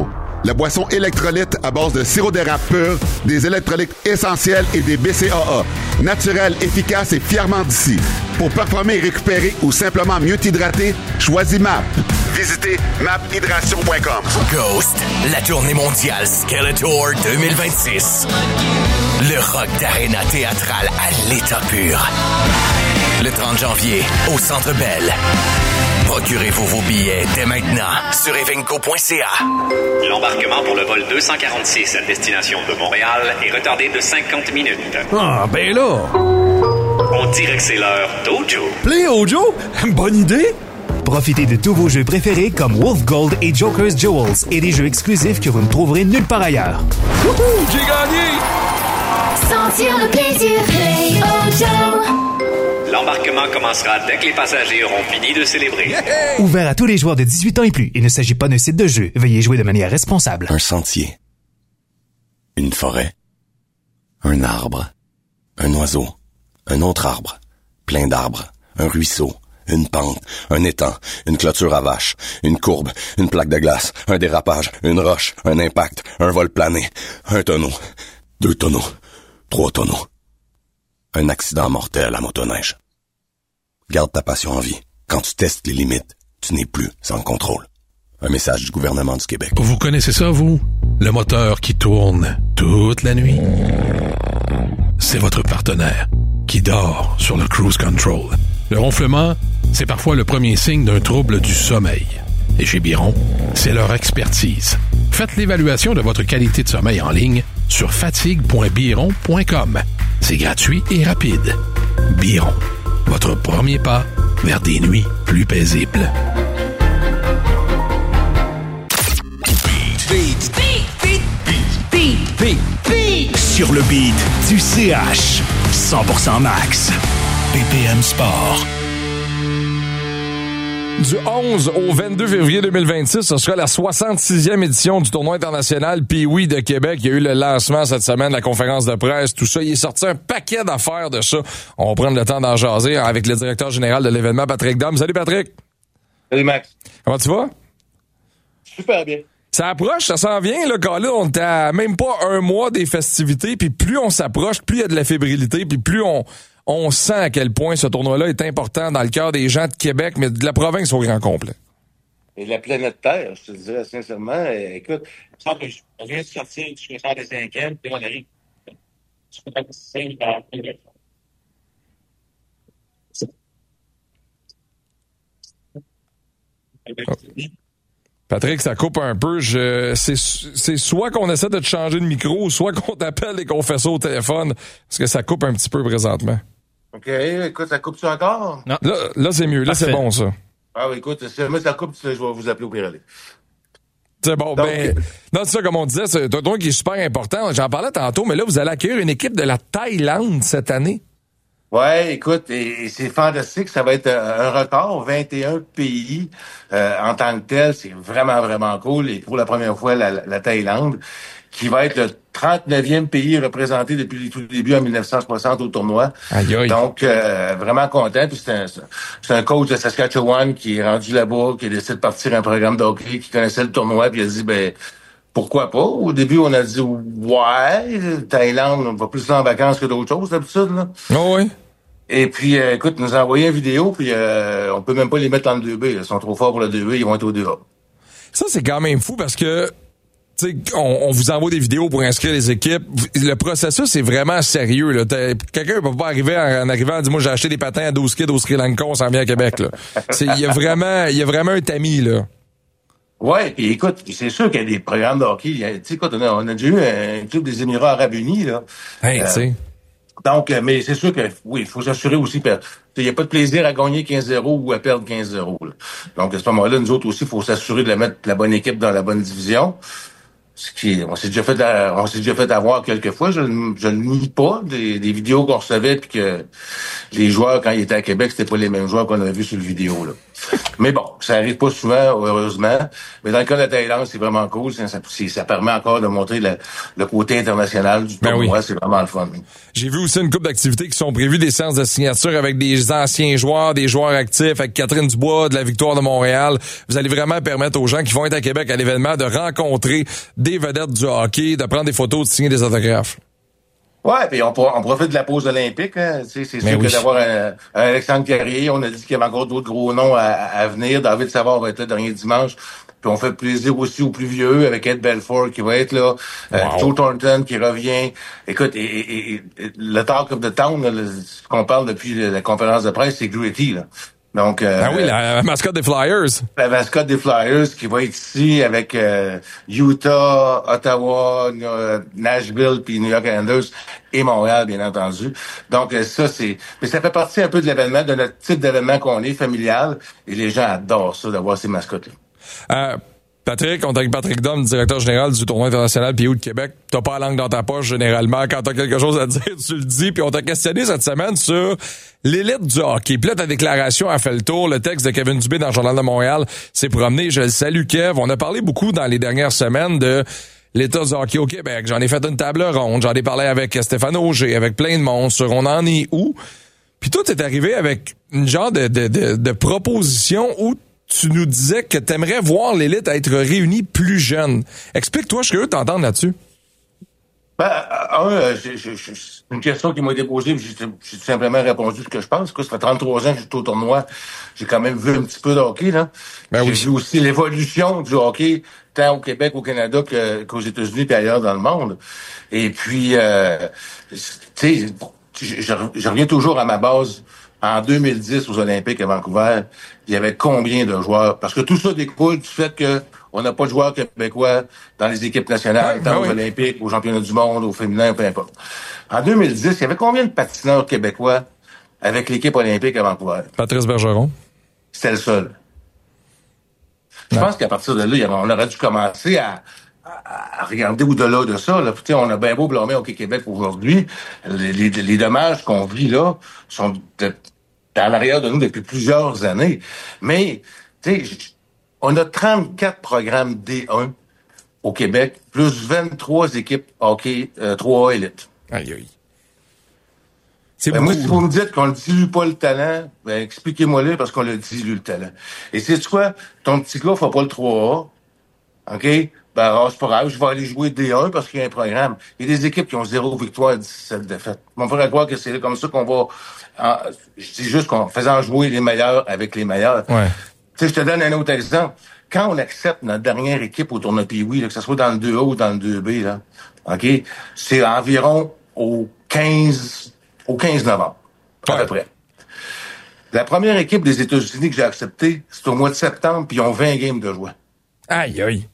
S19: la boisson électrolyte à base de sirop d'érable pur, des électrolytes essentiels et des BCAA. Naturel, efficace et fièrement d'ici. Pour performer et récupérer ou simplement mieux t'hydrater, choisis MAP. Visitez maphydration.com.
S5: Ghost, la tournée mondiale Skeletor 2026. Le rock d'Arena théâtrale à l'état pur. Le 30 janvier, au Centre Bell. Procurez-vous vos billets dès maintenant sur evenco.ca.
S20: L'embarquement pour le vol 246 à destination de Montréal est retardé de 50 minutes.
S21: Ah, ben là!
S20: On dirait que c'est l'heure d'Ojo.
S21: Play Ojo? Bonne idée!
S22: Profitez de tous vos jeux préférés comme Wolf Gold et Joker's Jewels et des jeux exclusifs que vous ne trouverez nulle part ailleurs.
S21: Wouhou! J'ai gagné!
S23: Sentir le plaisir, Play Ojo.
S20: L'embarquement commencera dès que les passagers auront fini de célébrer.
S22: Yeah! Ouvert à tous les joueurs de 18 ans et plus. Il ne s'agit pas d'un site de jeu. Veuillez jouer de manière responsable.
S24: Un sentier. Une forêt. Un arbre. Un oiseau. Un autre arbre. Plein d'arbres. Un ruisseau. Une pente. Un étang. Une clôture à vaches. Une courbe. Une plaque de glace. Un dérapage. Une roche. Un impact. Un vol plané. Un tonneau. 2 tonneaux. 3 tonneaux. Un accident mortel à motoneige. Garde ta passion en vie. Quand tu testes les limites, tu n'es plus sans le contrôle. Un message du gouvernement du Québec.
S25: Vous connaissez ça, vous? Le moteur qui tourne toute la nuit? C'est votre partenaire qui dort sur le cruise control. Le ronflement, c'est parfois le premier signe d'un trouble du sommeil. Et chez Biron, c'est leur expertise. Faites l'évaluation de votre qualité de sommeil en ligne sur fatigue.biron.com. C'est gratuit et rapide. Biron, votre premier pas vers des nuits plus paisibles.
S4: Beat. Sur le beat du CH. 100% max. BPM Sport.
S7: Du 11 au 22 février 2026, ce sera la 66e édition du tournoi international Pee-Wee de Québec. Il y a eu le lancement cette semaine, la conférence de presse, tout ça. Il est sorti un paquet d'affaires de ça. On va prendre le temps d'en jaser avec le directeur général de l'événement, Patrick Dom. Salut Patrick.
S26: Salut Max.
S7: Comment tu vas?
S26: Super bien.
S7: Ça approche, ça s'en vient, là, quand là, on est à même pas un mois des festivités, puis plus on s'approche, plus il y a de la fébrilité, puis plus on sent à quel point ce tournoi-là est important dans le cœur des gens de Québec, mais de la province au grand complet.
S26: Et de la planète Terre, je te dirais sincèrement. Écoute, je viens de sortir du 65e, puis on arrive.
S7: Patrick, ça coupe un peu. C'est soit qu'on essaie de te changer de micro, soit qu'on t'appelle et qu'on fait ça au téléphone, parce que ça coupe un petit peu présentement.
S26: OK, écoute, ça coupe-tu encore?
S7: Non. Là c'est mieux. Là, parfait. C'est bon, ça.
S26: Ah oui, écoute, si jamais ça coupe, je vais vous appeler au pire aller.
S7: C'est bon. Donc, non, c'est ça, comme on disait, c'est un tournoi qui est super important. J'en parlais tantôt, mais là, vous allez accueillir une équipe de la Thaïlande cette année.
S26: Ouais, écoute, et c'est fantastique. Ça va être un record, 21 pays en tant que tel. C'est vraiment, vraiment cool. Et pour la première fois, la Thaïlande, qui va être le 39e pays représenté depuis tout le début en 1960 au tournoi.
S7: Aïe, aïe.
S26: Donc, vraiment content. Puis c'est un coach de Saskatchewan qui est rendu là-bas, qui a décidé de partir un programme de hockey, qui connaissait le tournoi, puis il a dit, pourquoi pas? Au début, on a dit, ouais, Thaïlande, on va plus en vacances que d'autres choses, d'habitude, là.
S7: Oh oui.
S26: Et puis, écoute, nous a envoyé une vidéo, puis on peut même pas les mettre en 2B. Ils sont trop forts pour le 2B, ils vont être au 2A.
S7: Ça, c'est quand même fou parce que, tu sais, on vous envoie des vidéos pour inscrire les équipes. Le processus est vraiment sérieux, là. Quelqu'un peut pas arriver en arrivant à dire, moi, j'ai acheté des patins à 12 kids au Sri Lanka, on s'en vient à Québec, là. Il y a vraiment un tamis, là.
S26: Ouais, puis écoute, c'est sûr qu'il y a des programmes de hockey. Tu sais, écoute, on a déjà eu un club des Émirats Arabes Unis, là.
S7: Hey, tu sais.
S26: Donc, mais c'est sûr que, oui, il faut s'assurer aussi. Il n'y a pas de plaisir à gagner 15-0 ou à perdre 15-0. Là. Donc, à ce moment-là, nous autres aussi, il faut s'assurer de mettre la bonne équipe dans la bonne division. On s'est déjà fait avoir quelques fois. Je ne nie pas des vidéos qu'on recevait puis que les joueurs, quand ils étaient à Québec, c'était pas les mêmes joueurs qu'on avait vus sur le vidéo, là. Mais bon, ça arrive pas souvent, heureusement. Mais dans le cas de la Thaïlande, c'est vraiment cool. Ça permet encore de montrer le côté international du tournoi. Oui. C'est vraiment le fun.
S7: J'ai vu aussi une couple d'activités qui sont prévues, des séances de signature avec des anciens joueurs, des joueurs actifs, avec Catherine Dubois de la Victoire de Montréal. Vous allez vraiment permettre aux gens qui vont être à Québec à l'événement de rencontrer des vedettes du hockey, de prendre des photos, de signer des autographes.
S26: Ouais, puis on profite de la pause olympique. Hein. C'est sûr que d'avoir un Alexandre Carrier, on a dit qu'il y avait encore d'autres gros noms à venir. David Savard va être là dernier dimanche. Puis on fait plaisir aussi aux plus vieux avec Ed Belfort qui va être là. Joe Thornton qui revient. Écoute, et le Talk of the Town, là, ce qu'on parle depuis la conférence de presse, c'est Gritty, là. Donc,
S7: la mascotte des Flyers.
S26: La mascotte des Flyers qui va être ici avec Utah, Ottawa, Nashville, puis New York Islanders et Montréal, bien entendu. Donc, mais ça fait partie un peu de l'événement, de notre type d'événement qu'on est, familial, et les gens adorent ça, d'avoir ces mascottes-là.
S7: Patrick, on est avec Patrick Dom, directeur général du tournoi international PO de Québec. T'as pas la langue dans ta poche, généralement. Quand t'as quelque chose à dire, tu le dis. Puis on t'a questionné cette semaine sur l'élite du hockey. Puis là, ta déclaration a fait le tour. Le texte de Kevin Dubé dans le Journal de Montréal s'est promené. Je le salue, Kev. On a parlé beaucoup dans les dernières semaines de l'état du hockey au Québec. J'en ai fait une table ronde. J'en ai parlé avec Stéphane Auger, avec plein de monde sur on en est où. Puis toi, t'es arrivé avec une genre de proposition où tu nous disais que t'aimerais voir l'élite être réunie plus jeune. Explique-toi, je suis curieux de t'entendre là-dessus.
S26: C'est une question qui m'a été posée, j'ai tout simplement répondu ce que je pense. Ça fait 33 ans que j'étais au tournoi. J'ai quand même vu un petit peu de hockey, là. J'ai vu aussi l'évolution du hockey, tant au Québec, au Canada qu'aux États-Unis et ailleurs dans le monde. Et puis, tu sais, je reviens toujours à ma base. En 2010, aux Olympiques à Vancouver, il y avait combien de joueurs? Parce que tout ça découle du fait que on n'a pas de joueurs québécois dans les équipes nationales, tant aux Olympiques, aux championnats du monde, aux féminins, peu importe. En 2010, il y avait combien de patineurs québécois avec l'équipe olympique à Vancouver?
S7: Patrice Bergeron.
S26: C'était le seul. Je pense qu'à partir de là, on aurait dû commencer à regarder au-delà de ça. Là. On a bien beau blâmer au Québec aujourd'hui. Les dommages qu'on vit là sont à l'arrière de nous depuis plusieurs années. Mais, on a 34 programmes D1 au Québec, plus 23 équipes hockey 3A élite.
S7: Aïe, aïe.
S26: Moi, si vous me dites qu'on ne dilue pas le talent, expliquez-moi-le parce qu'on le dilue le talent. Et sais-tu quoi? Ton petit gars fait pas le 3A. OK? C'est pas grave, je vais aller jouer D1 parce qu'il y a un programme. Il y a des équipes qui ont 0 victoire et 17 défaites. On pourrait croire que c'est comme ça qu'on va... je dis juste qu'en faisant jouer les meilleurs avec les meilleurs.
S7: Ouais.
S26: Je te donne un autre exemple. Quand on accepte notre dernière équipe au tournoi Pee-Wee, que ce soit dans le 2A ou dans le 2B, là, OK? C'est environ au 15 novembre, à peu près. La première équipe des États-Unis que j'ai acceptée, c'est au mois de septembre, puis ils ont 20 games de jouer.
S7: Aïe, aïe.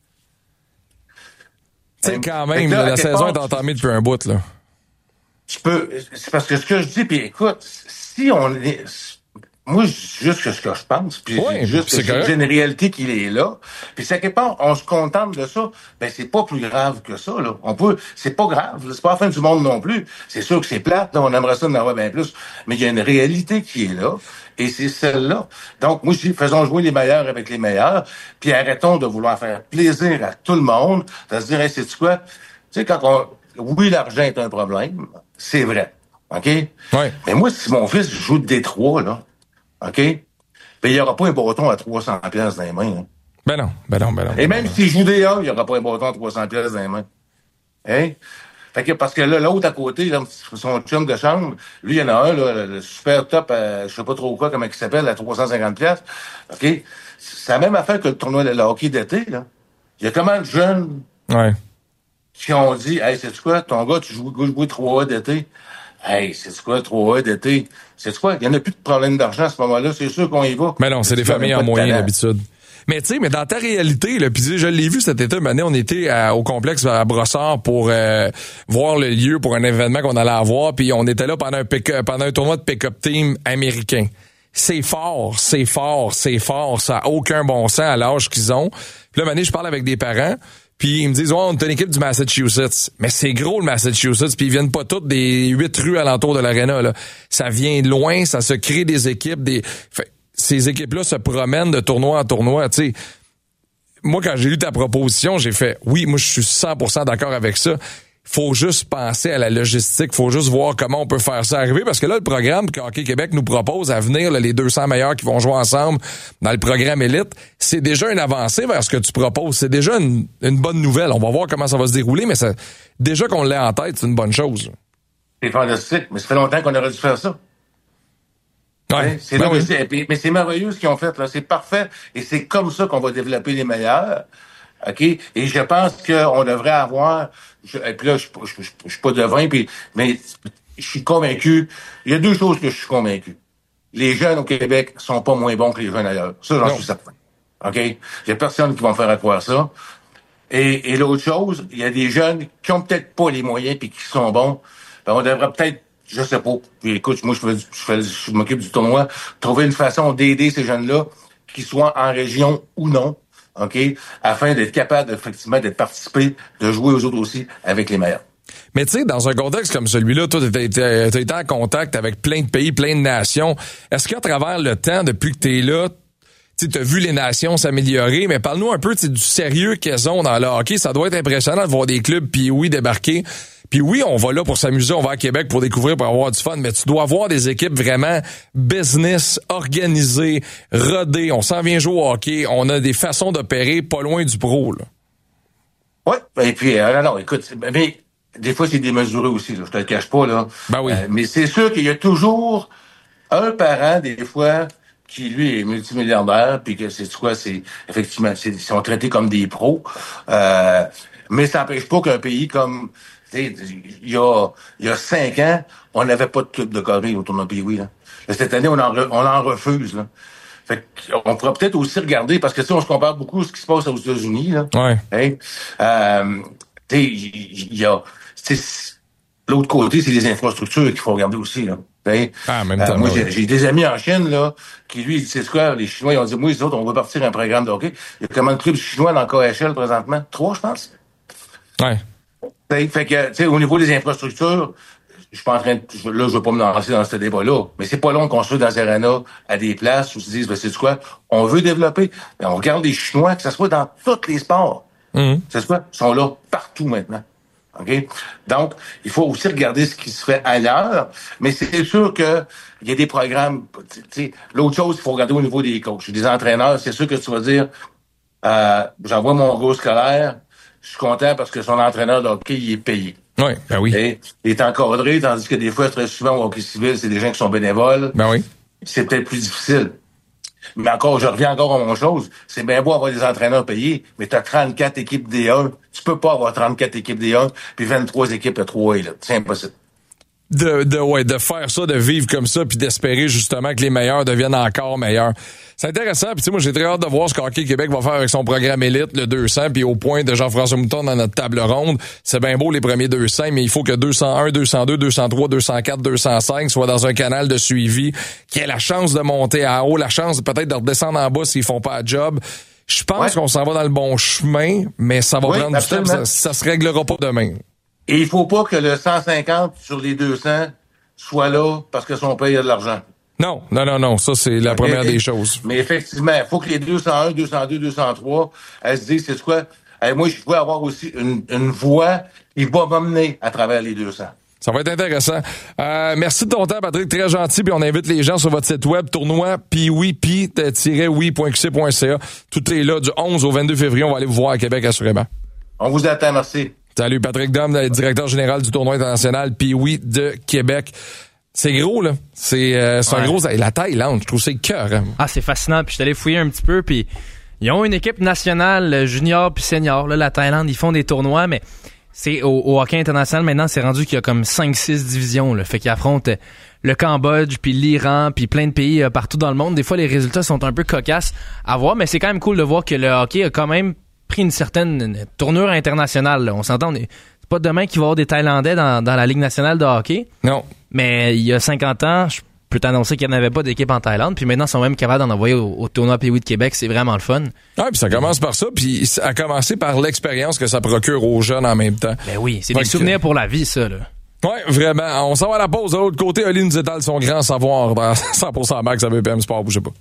S7: Tu sais, quand même, la saison est entamée depuis un bout, là.
S26: C'est parce que ce que je dis, puis écoute, si on est... Moi, juste ce que je pense, puis j'ai une réalité qui est là. Puis c'est à quelque part, on se contente de ça. C'est pas plus grave que ça, là. C'est pas grave, c'est pas la fin du monde non plus. C'est sûr que c'est plate, là, on aimerait ça d'en avoir bien plus. Mais il y a une réalité qui est là, et c'est celle-là. Donc, moi, je dis, faisons jouer les meilleurs avec les meilleurs, puis arrêtons de vouloir faire plaisir à tout le monde, de se dire, hey, sais-tu quoi? Tu sais, oui, l'argent est un problème, c'est vrai. OK?
S7: Ouais.
S26: Mais moi, si mon fils joue de Détroit, là, OK? Il n'y aura pas un bâton à 300$ dans les mains. Hein?
S7: Ben non.
S26: Et même s'il joue des A, il n'y aura pas un bâton à 300$ dans les mains. Hein? Fait que, parce que là, l'autre à côté, là, son chum de chambre, lui, il y en a un, là, le super top, je sais pas trop quoi, comment il s'appelle, à 350$. OK? C'est la même affaire que le tournoi de hockey d'été, là. Il y a comment de jeunes qui ont dit, hey, sais-tu quoi, ton gars, tu joues 3A d'été. Hey, c'est quoi, 3A d'été? C'est quoi? Il n'y en a plus de problème d'argent à ce moment-là. C'est sûr qu'on y va.
S7: Mais non, c'est des familles en moyenne d'habitude. Mais tu sais, mais dans ta réalité, là, puis je l'ai vu cet été, une année, on était au complexe à Brossard pour voir le lieu pour un événement qu'on allait avoir, puis on était là pendant un tournoi de pick-up team américain. C'est fort, ça a aucun bon sens à l'âge qu'ils ont. Puis là, une année, je parle avec des parents. Puis ils me disent, on est une équipe du Massachusetts. Mais c'est gros, le Massachusetts, puis ils viennent pas toutes des 8 rues alentour de l'aréna, là. Ça vient de loin, ça se crée des équipes, ces équipes-là se promènent de tournoi en tournoi, tu sais. Moi, quand j'ai lu ta proposition, j'ai fait, oui, moi, je suis 100% d'accord avec ça. Faut juste penser à la logistique, faut juste voir comment on peut faire ça arriver, parce que là, le programme que Hockey Québec nous propose à venir, là, les 200 meilleurs qui vont jouer ensemble dans le programme élite, c'est déjà une avancée vers ce que tu proposes. C'est déjà une bonne nouvelle. On va voir comment ça va se dérouler, mais déjà qu'on l'ait en tête, c'est une bonne chose.
S26: C'est fantastique, mais ça fait longtemps qu'on aurait dû faire ça.
S7: Ouais,
S26: mais c'est merveilleux ce qu'ils ont fait, là. C'est parfait, et c'est comme ça qu'on va développer les meilleurs. OK? Et je pense qu'on devrait avoir... Et puis là, je suis pas devin, mais je suis convaincu. Il y a deux choses que je suis convaincu. Les jeunes au Québec sont pas moins bons que les jeunes ailleurs. Ça, j'en suis certain. OK? Il y a personne qui va me faire croire ça. Et l'autre chose, il y a des jeunes qui ont peut-être pas les moyens puis qui sont bons. Ben, on devrait peut-être, je sais pas. Puis écoute, moi, je m'occupe du tournoi, trouver une façon d'aider ces jeunes-là, qu'ils soient en région ou non. OK? Afin d'être capable, effectivement, d'être participé, de jouer aux autres aussi avec les meilleurs.
S7: Mais tu sais, dans un contexte comme celui-là, toi, t'as été en contact avec plein de pays, plein de nations. Est-ce qu'à travers le temps, depuis que t'es là, tu as vu les nations s'améliorer, mais parle-nous un peu du sérieux qu'elles ont dans le hockey. Ça doit être impressionnant de voir des clubs, puis oui, débarquer. Puis oui, on va là pour s'amuser, on va à Québec pour découvrir, pour avoir du fun, mais tu dois avoir des équipes vraiment business, organisées, rodées. On s'en vient jouer au hockey, on a des façons d'opérer pas loin du pro, là.
S26: Ouais, et puis, non, écoute, mais des fois, c'est démesuré aussi, là, je te le cache pas, là.
S7: Ben oui.
S26: Mais c'est sûr qu'il y a toujours un parent, des fois, qui, lui, est multimilliardaire, puis que c'est quoi, effectivement, ils sont traités comme des pros. Mais ça n'empêche pas qu'un pays comme, il y a 5 ans, on n'avait pas de club de Corée au tournoi Pee-Wee, là. Cette année, on en refuse, là. Fait qu'on pourra peut-être aussi regarder, parce que on se compare beaucoup à ce qui se passe aux États-Unis, là.
S7: Ouais.
S26: Il y a, l'autre côté, c'est les infrastructures qu'il faut regarder aussi, là.
S7: Même temps,
S26: moi, j'ai des amis en Chine, là, qui, lui, c'est quoi, les Chinois, ils ont dit, moi, les autres, on va partir un programme de hockey. Il y a combien de clubs chinois dans le KHL présentement? 3, je pense.
S7: Ouais.
S26: Fait que, tu sais, au niveau des infrastructures, je suis pas en train de, là, je veux pas me lancer dans ce débat-là, mais c'est pas long de construire dans les arénas à des places où ils se disent, c'est quoi? On veut développer. Ben, on regarde les Chinois, que ça soit dans tous les sports. C'est quoi? Ils sont là partout maintenant. OK? Donc, il faut aussi regarder ce qui se fait ailleurs, mais c'est sûr que il y a des programmes, tu sais, l'autre chose, il faut regarder au niveau des coachs, des entraîneurs, c'est sûr que tu vas dire, j'envoie mon gars scolaire, je suis content parce que son entraîneur de hockey, il est payé.
S7: Oui, ben oui.
S26: Et il est encadré, tandis que des fois, très souvent, au hockey civil, c'est des gens qui sont bénévoles.
S7: Ben oui.
S26: C'est peut-être plus difficile. Mais encore, je reviens encore à mon chose. C'est bien beau avoir des entraîneurs payés, mais t'as 34 équipes D1. Tu peux pas avoir 34 équipes D1 puis 23 équipes de 3A, là. C'est impossible.
S7: De faire ça, de vivre comme ça, puis d'espérer justement que les meilleurs deviennent encore meilleurs. C'est intéressant, puis tu sais, moi j'ai très hâte de voir ce qu'Hockey Québec va faire avec son programme élite, le 200, puis au point de Jean-François Mouton dans notre table ronde. C'est bien beau les premiers 200, mais il faut que 201, 202, 203, 204, 205 soient dans un canal de suivi, qui ait la chance de monter en haut, la chance peut-être de redescendre en bas s'ils font pas le job. Je pense qu'on s'en va dans le bon chemin, mais ça va prendre du temps, ça se réglera pas demain.
S26: Et il faut pas que le 150 sur les 200 soit là parce que son père a de l'argent.
S7: Non. Ça, c'est la première des choses.
S26: Mais effectivement, il faut que les 201, 202, 203, elles se disent, c'est quoi? Moi, je veux avoir aussi une voix qui va m'emmener à travers les 200.
S7: Ça va être intéressant. Merci de ton temps, Patrick. Très gentil. Puis on invite les gens sur votre site web, tournoi pi-oui.qc.ca. Tout est là du 11 au 22 février. On va aller vous voir à Québec, assurément.
S26: On vous attend. Merci.
S7: Salut, Patrick Dom, directeur général du tournoi international Pee-Wee de Québec. C'est gros, là. C'est un gros... La Thaïlande, je trouve c'est cœur. Hein.
S8: Ah, c'est fascinant. Puis je suis allé fouiller un petit peu, puis ils ont une équipe nationale junior puis senior. Là, la Thaïlande, ils font des tournois, mais c'est au hockey international, maintenant, c'est rendu qu'il y a comme 5-6 divisions. Là. Fait qu'ils affrontent le Cambodge, puis l'Iran, puis plein de pays partout dans le monde. Des fois, les résultats sont un peu cocasses à voir, mais c'est quand même cool de voir que le hockey a quand même pris une certaine tournure internationale. Là. On s'entend, c'est pas demain qu'il va y avoir des Thaïlandais dans la Ligue nationale de hockey.
S7: Non.
S8: Mais il y a 50 ans, peux t'annoncer qu'il n'y en avait pas d'équipe en Thaïlande, puis maintenant ils sont même capables d'en envoyer au tournoi Pee-Wee de Québec, c'est vraiment le fun.
S7: Ouais, puis ça commence par ça, puis ça a commencé par l'expérience que ça procure aux jeunes en même temps.
S8: Ben oui, c'est des souvenirs pour la vie, ça, là.
S7: Ouais, vraiment. On s'en va à la pause. De l'autre côté, Oli nous étale son grand savoir dans 100% Max à BPM Sport. Bougez pas.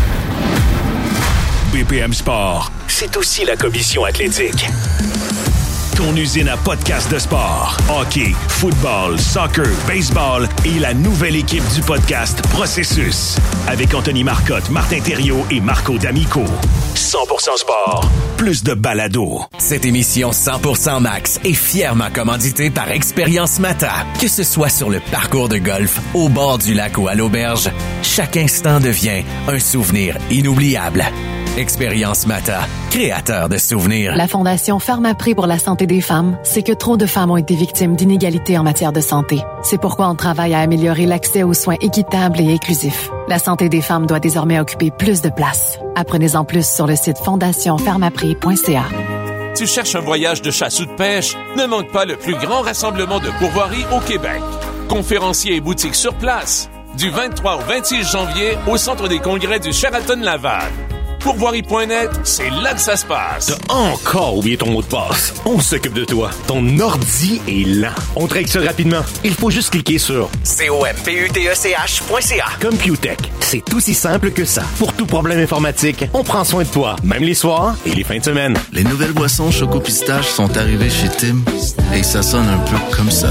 S4: BPM Sport, c'est aussi la commission athlétique. Ton usine à podcast de sport. Hockey, football, soccer, baseball et la nouvelle équipe du podcast Processus. Avec Anthony Marcotte, Martin Thériault et Marco D'Amico. 100% sport. Plus de balado.
S5: Cette émission 100% Max est fièrement commanditée par Expérience Mata. Que ce soit sur le parcours de golf, au bord du lac ou à l'auberge, chaque instant devient un souvenir inoubliable. Expérience Mata, créateur de souvenirs.
S1: La Fondation Pharmaprix pour la santé des femmes, c'est que trop de femmes ont été victimes d'inégalités en matière de santé. C'est pourquoi on travaille à améliorer l'accès aux soins équitables et inclusifs. La santé des femmes doit désormais occuper plus de place. Apprenez-en plus sur le site fondationpharmaprix.ca.
S2: Tu cherches un voyage de chasse ou de pêche? Ne manque pas le plus grand rassemblement de pourvoiries au Québec. Conférenciers et boutiques sur place. Du 23 au 26 janvier au Centre des congrès du Sheraton Laval. Pourvoirie.net, c'est là que ça se passe.
S3: T'as encore oublié ton mot de passe. On s'occupe de toi. Ton ordi est lent. On te règle ça rapidement. Il faut juste cliquer sur
S5: computech.ca.
S3: Computech. C'est aussi simple que ça. Pour tout problème informatique, on prend soin de toi, même les soirs et les fins de semaine.
S6: Les nouvelles boissons Choco Pistache sont arrivées chez Tim et ça sonne un peu comme ça.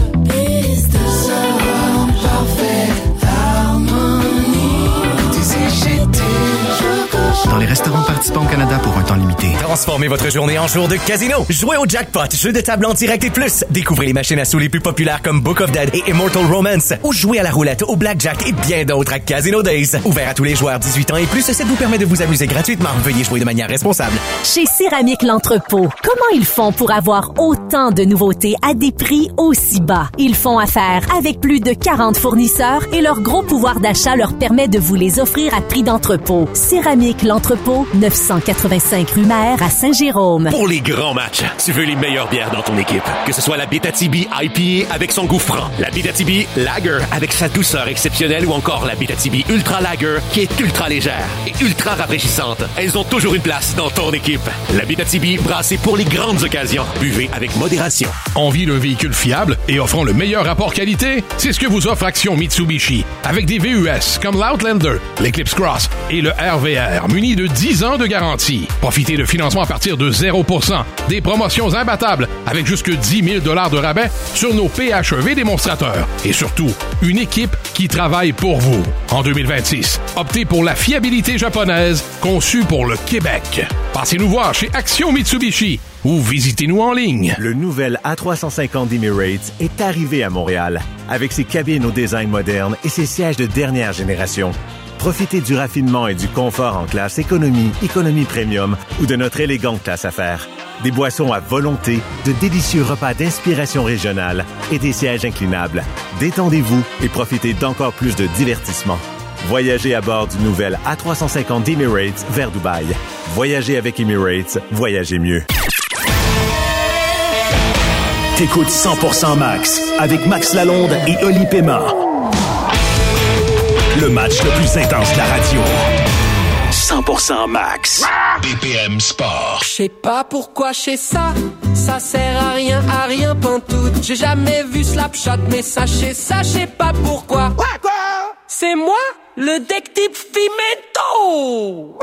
S6: Dans les restaurants participants au Canada pour un temps limité.
S5: Transformez votre journée en jour de casino. Jouez au jackpot, jeu de table en direct et plus. Découvrez les machines à sous les plus populaires comme Book of Dead et Immortal Romance. Ou jouez à la roulette, au blackjack et bien d'autres à Casino Days. Ouvert à tous les joueurs 18 ans et plus, ça vous permet de vous amuser gratuitement. Veuillez jouer de manière responsable.
S9: Chez Céramique L'Entrepôt, comment ils font pour avoir autant de nouveautés à des prix aussi bas? Ils font affaire avec plus de 40 fournisseurs et leur gros pouvoir d'achat leur permet de vous les offrir à prix d'entrepôt. Céramique L'Entrepôt, 985 rue Maire à Saint-Jérôme.
S3: Pour les grands matchs, tu veux les meilleures bières dans ton équipe. Que ce soit la Bétatibi IPA avec son goût franc, la Bétatibi Lager avec sa douceur exceptionnelle ou encore la Bétatibi Ultra Lager qui est ultra légère et ultra rafraîchissante. Elles ont toujours une place dans ton équipe. La Bétatibi brassée pour les grandes occasions. Buvez avec modération.
S25: Envie d'un véhicule fiable et offrant le meilleur rapport qualité? C'est ce que vous offre Action Mitsubishi. Avec des VUS comme l'Outlander, l'Eclipse Cross et le RVR, munis de 10 ans de garantie. Profitez de financement à partir de 0%. Des promotions imbattables avec jusque 10 000 $ de rabais sur nos PHEV démonstrateurs. Et surtout, une équipe qui travaille pour vous. En 2026, optez pour la fiabilité japonaise conçue pour le Québec. Passez-nous voir chez Action Mitsubishi ou visitez-nous en ligne.
S22: Le nouvel A350 d'Emirates est arrivé à Montréal avec ses cabines au design moderne et ses sièges de dernière génération. Profitez du raffinement et du confort en classe économie, économie premium ou de notre élégante classe affaires. Des boissons à volonté, de délicieux repas d'inspiration régionale et des sièges inclinables. Détendez-vous et profitez d'encore plus de divertissement. Voyagez à bord du nouvel A350 d'Emirates vers Dubaï. Voyagez avec Emirates, voyagez mieux.
S4: T'écoutes 100% Max avec Max Lalonde et Oli Pema. Le match le plus intense de la radio. 100% Max. BPM Sport.
S10: Je sais pas pourquoi je sais ça. Ça sert à rien pantoute. J'ai jamais vu Slapshot, mais sachez ça, je sais pas pourquoi. Quoi? C'est moi, le détective Fimento.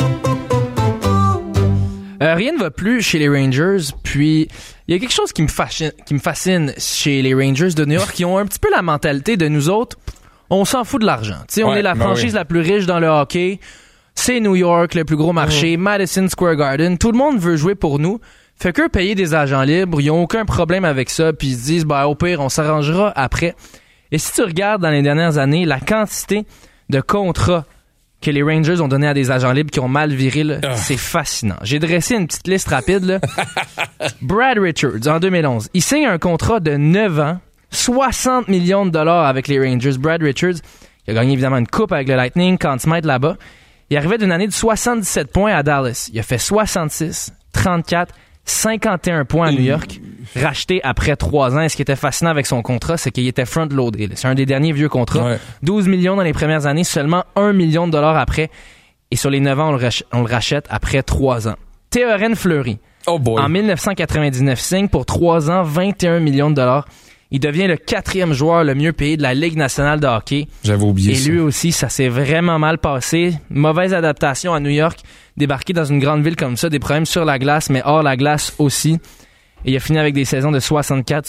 S8: Rien ne va plus chez les Rangers, puis il y a quelque chose qui me fascine chez les Rangers de New York, qui ont un petit peu la mentalité de nous autres. On s'en fout de l'argent. Tu sais, on est la franchise la plus riche dans le hockey. C'est New York, le plus gros marché, Madison Square Garden. Tout le monde veut jouer pour nous. Fait que payer des agents libres, ils ont aucun problème avec ça, puis ils se disent, au pire, on s'arrangera après. Et si tu regardes dans les dernières années, la quantité de contrats que les Rangers ont donné à des agents libres qui ont mal viré, là, c'est fascinant. J'ai dressé une petite liste rapide, là. Brad Richards, en 2011, il signe un contrat de 9 ans, 60 millions de dollars avec les Rangers. Brad Richards, il a gagné évidemment une coupe avec le Lightning, Conn Smythe là-bas. Il arrivait d'une année de 77 points à Dallas. Il a fait 66, 34, 51 points à New York. racheté après 3 ans. Et ce qui était fascinant avec son contrat, c'est qu'il était front-loadé. C'est un des derniers vieux contrats. Ouais. 12 millions dans les premières années, seulement $1 million après. Et sur les 9 ans, on le rachète après 3 ans. Théorène Fleury.
S7: Oh boy.
S8: En 1999, signe pour 3 ans, $21 millions. Il devient le 4e joueur le mieux payé de la Ligue nationale de hockey.
S7: J'avais oublié ça.
S8: Et lui aussi, ça s'est vraiment mal passé. Mauvaise adaptation à New York. Débarquer dans une grande ville comme ça, des problèmes sur la glace, mais hors la glace aussi. Et il a fini avec des saisons de 64,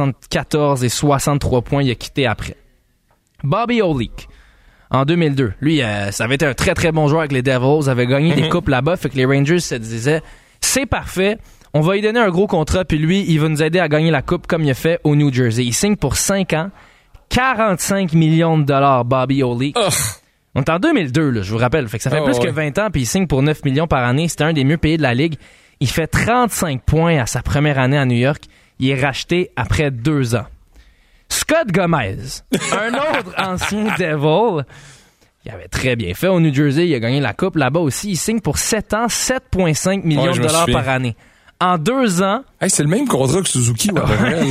S8: 74 et 63 points. Il a quitté après. Bobby Olik. En 2002. Lui, ça avait été un très très bon joueur avec les Devils. Avait gagné des coupes là-bas. Fait que les Rangers se disaient, c'est parfait. On va lui donner un gros contrat, puis lui, il va nous aider à gagner la coupe comme il a fait au New Jersey. Il signe pour 5 ans, $45 millions, Bobby Olik. On est en 2002, là, je vous rappelle. Fait que ça fait plus que 20 ans, puis il signe pour 9 millions par année. C'était un des mieux payés de la Ligue. Il fait 35 points à sa première année à New York. Il est racheté après 2 ans. Scott Gomez, un autre ancien Devil, il avait très bien fait au New Jersey. Il a gagné la coupe là-bas aussi. Il signe pour 7 ans, $7,5 millions par année. En 2 ans...
S7: Hey, c'est le même contrat que Suzuki, là.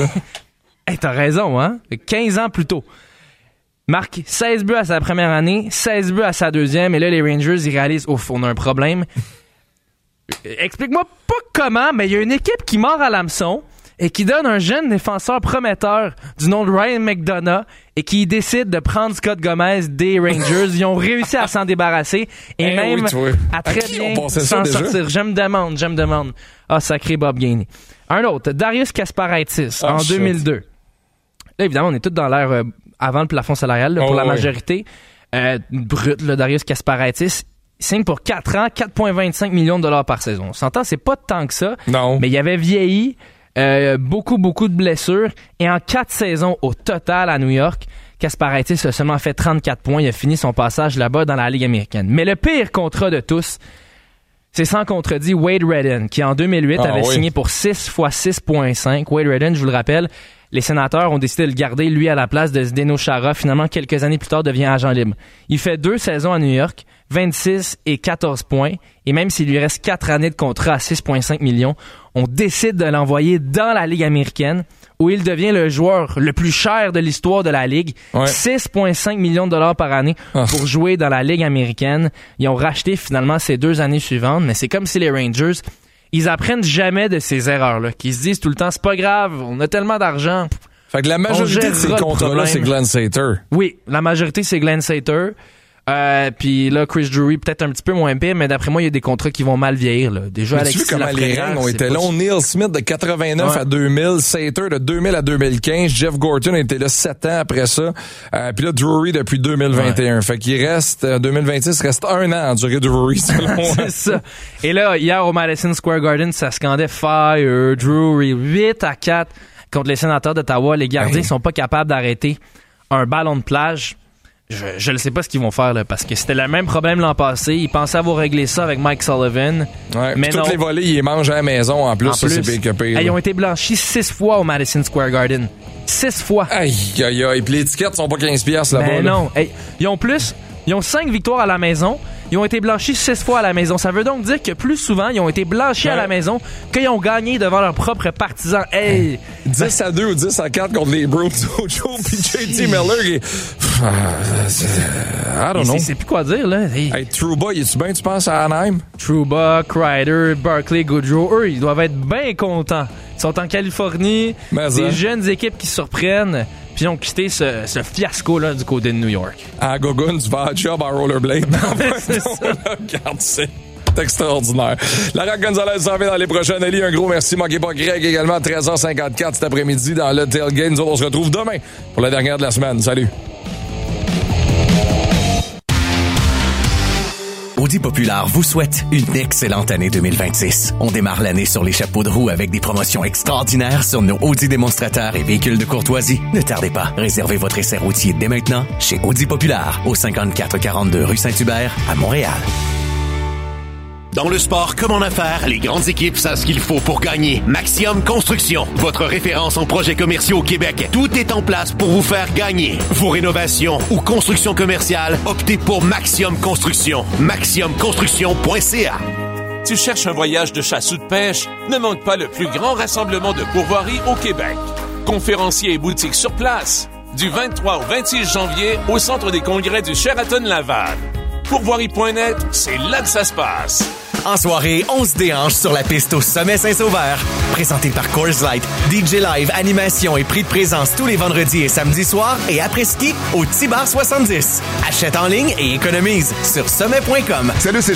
S8: Hey, t'as raison, hein? 15 ans plus tôt. Marque 16 buts à sa première année, 16 buts à sa deuxième, et là, les Rangers, ils réalisent, ouf, on a un problème. Explique-moi pas comment, mais il y a une équipe qui mord à l'hameçon et qui donne un jeune défenseur prometteur du nom de Ryan McDonough et qui décide de prendre Scott Gomez des Rangers. Ils ont réussi à s'en débarrasser et même à très bien s'en sortir. Je me demande. Ah, sacré Bob Gainey. Un autre, Darius Kasparaitis, en 2002. Là, évidemment, on est tous dans l'ère avant le plafond salarial là, pour la majorité. Brut, là, Darius Kasparaitis, il signe pour 4 ans, $4,25 millions par saison. On s'entend, c'est pas tant que ça.
S7: Non.
S8: Mais il avait vieilli, beaucoup de blessures. Et en 4 saisons au total à New York, Kasparaitis a seulement fait 34 points. Il a fini son passage là-bas dans la Ligue américaine. Mais le pire contrat de tous, c'est sans contredit Wade Redden, qui en 2008 avait signé pour 6 x 6,5. Wade Redden, je vous le rappelle, les sénateurs ont décidé de le garder, lui, à la place de Zdeno Chara. Finalement, quelques années plus tard, devient agent libre. Il fait 2 saisons à New York, 26 et 14 points. Et même s'il lui reste 4 années de contrat à 6,5 millions, on décide de l'envoyer dans la Ligue américaine, où il devient le joueur le plus cher de l'histoire de la Ligue. 6,5 millions de dollars par année pour jouer dans la Ligue américaine. Ils ont racheté finalement ces 2 années suivantes, mais c'est comme si les Rangers, ils apprennent jamais de ces erreurs-là, qu'ils se disent tout le temps, c'est pas grave, on a tellement d'argent.
S7: Fait que la majorité de ces contrats-là, c'est Glenn Sater.
S8: Oui, la majorité, c'est Glenn Sater. Puis là, Chris Drury, peut-être un petit peu moins pire, mais d'après moi, il y a des contrats qui vont mal vieillir. Là. Déjà,
S7: tu vu comment les rangs ont été longs? Neil Smith de 89 à 2000, Sater de 2000 à 2015, Jeff Gorton était là 7 ans après ça, puis là, Drury depuis 2021. Fait qu'il reste, 2026, reste 1 an en durée Drury, selon moi.
S8: C'est ça. Et là, hier au Madison Square Garden, ça scandait Fire, Drury, 8-4 contre les Sénateurs d'Ottawa. Les gardiens sont pas capables d'arrêter un ballon de plage. Je ne sais pas ce qu'ils vont faire là, parce que c'était le même problème l'an passé. Ils pensaient avoir réglé ça avec Mike Sullivan. Mais
S7: toutes les volées, ils les mangent à la maison en plus. Ça, c'est pire.
S8: Ils ont été blanchis 6 fois au Madison Square Garden. 6 fois.
S7: Aïe. Puis les étiquettes sont pas 15$ là-bas.
S8: Mais non. Hey, ils ont 5 victoires à la maison. Ils ont été blanchis 6 fois à la maison. Ça veut donc dire que plus souvent, ils ont été blanchis à la maison qu'ils ont gagné devant leurs propres partisans. Hey!
S7: 10-2 ou 10-4 contre les Bruins Joe puis JT Miller. I don't know.
S8: C'est plus quoi dire, là.
S7: Hey, Trouba, y est-tu bien, tu penses, à Anaheim?
S8: Trouba, Kreider, Barkley, Goodrow, eux, ils doivent être bien contents. Ils sont en Californie, des jeunes équipes qui surprennent. Puis ils ont quitté ce fiasco-là du côté de New York.
S7: À Gogun, tu vas à job à rollerblade. C'est ça. Regarde, c'est extraordinaire. Lara Gonzalez s'en vient dans les prochaines. Ellie, un gros merci. Manquez pas Greg également à 13h54 cet après-midi dans le Tailgate. Nous autres, on se retrouve demain pour la dernière de la semaine. Salut.
S5: Audi Populaire vous souhaite une excellente année 2026. On démarre l'année sur les chapeaux de roue avec des promotions extraordinaires sur nos Audi démonstrateurs et véhicules de courtoisie. Ne tardez pas, réservez votre essai routier dès maintenant chez Audi Populaire au 5442 rue Saint-Hubert à Montréal.
S3: Dans le sport comme en affaires, les grandes équipes savent ce qu'il faut pour gagner. Maximum Construction, votre référence en projets commerciaux au Québec. Tout est en place pour vous faire gagner. Vos rénovations ou constructions commerciales, optez pour Maximum Construction. MaximumConstruction.ca.
S2: Tu cherches un voyage de chasse ou de pêche? Ne manque pas le plus grand rassemblement de courvoiries au Québec. Conférenciers et boutiques sur place. Du 23 au 26 janvier au Centre des congrès du Sheraton Laval. Pourvoirie.net, c'est là que ça se passe.
S5: En soirée, on se déhanche sur la piste au Sommet Saint-Sauveur. Présenté par Coors Light, DJ Live, animation et prix de présence tous les vendredis et samedis soirs et après-ski au Tibar 70. Achète en ligne et économise sur sommet.com.
S19: Salut, c'est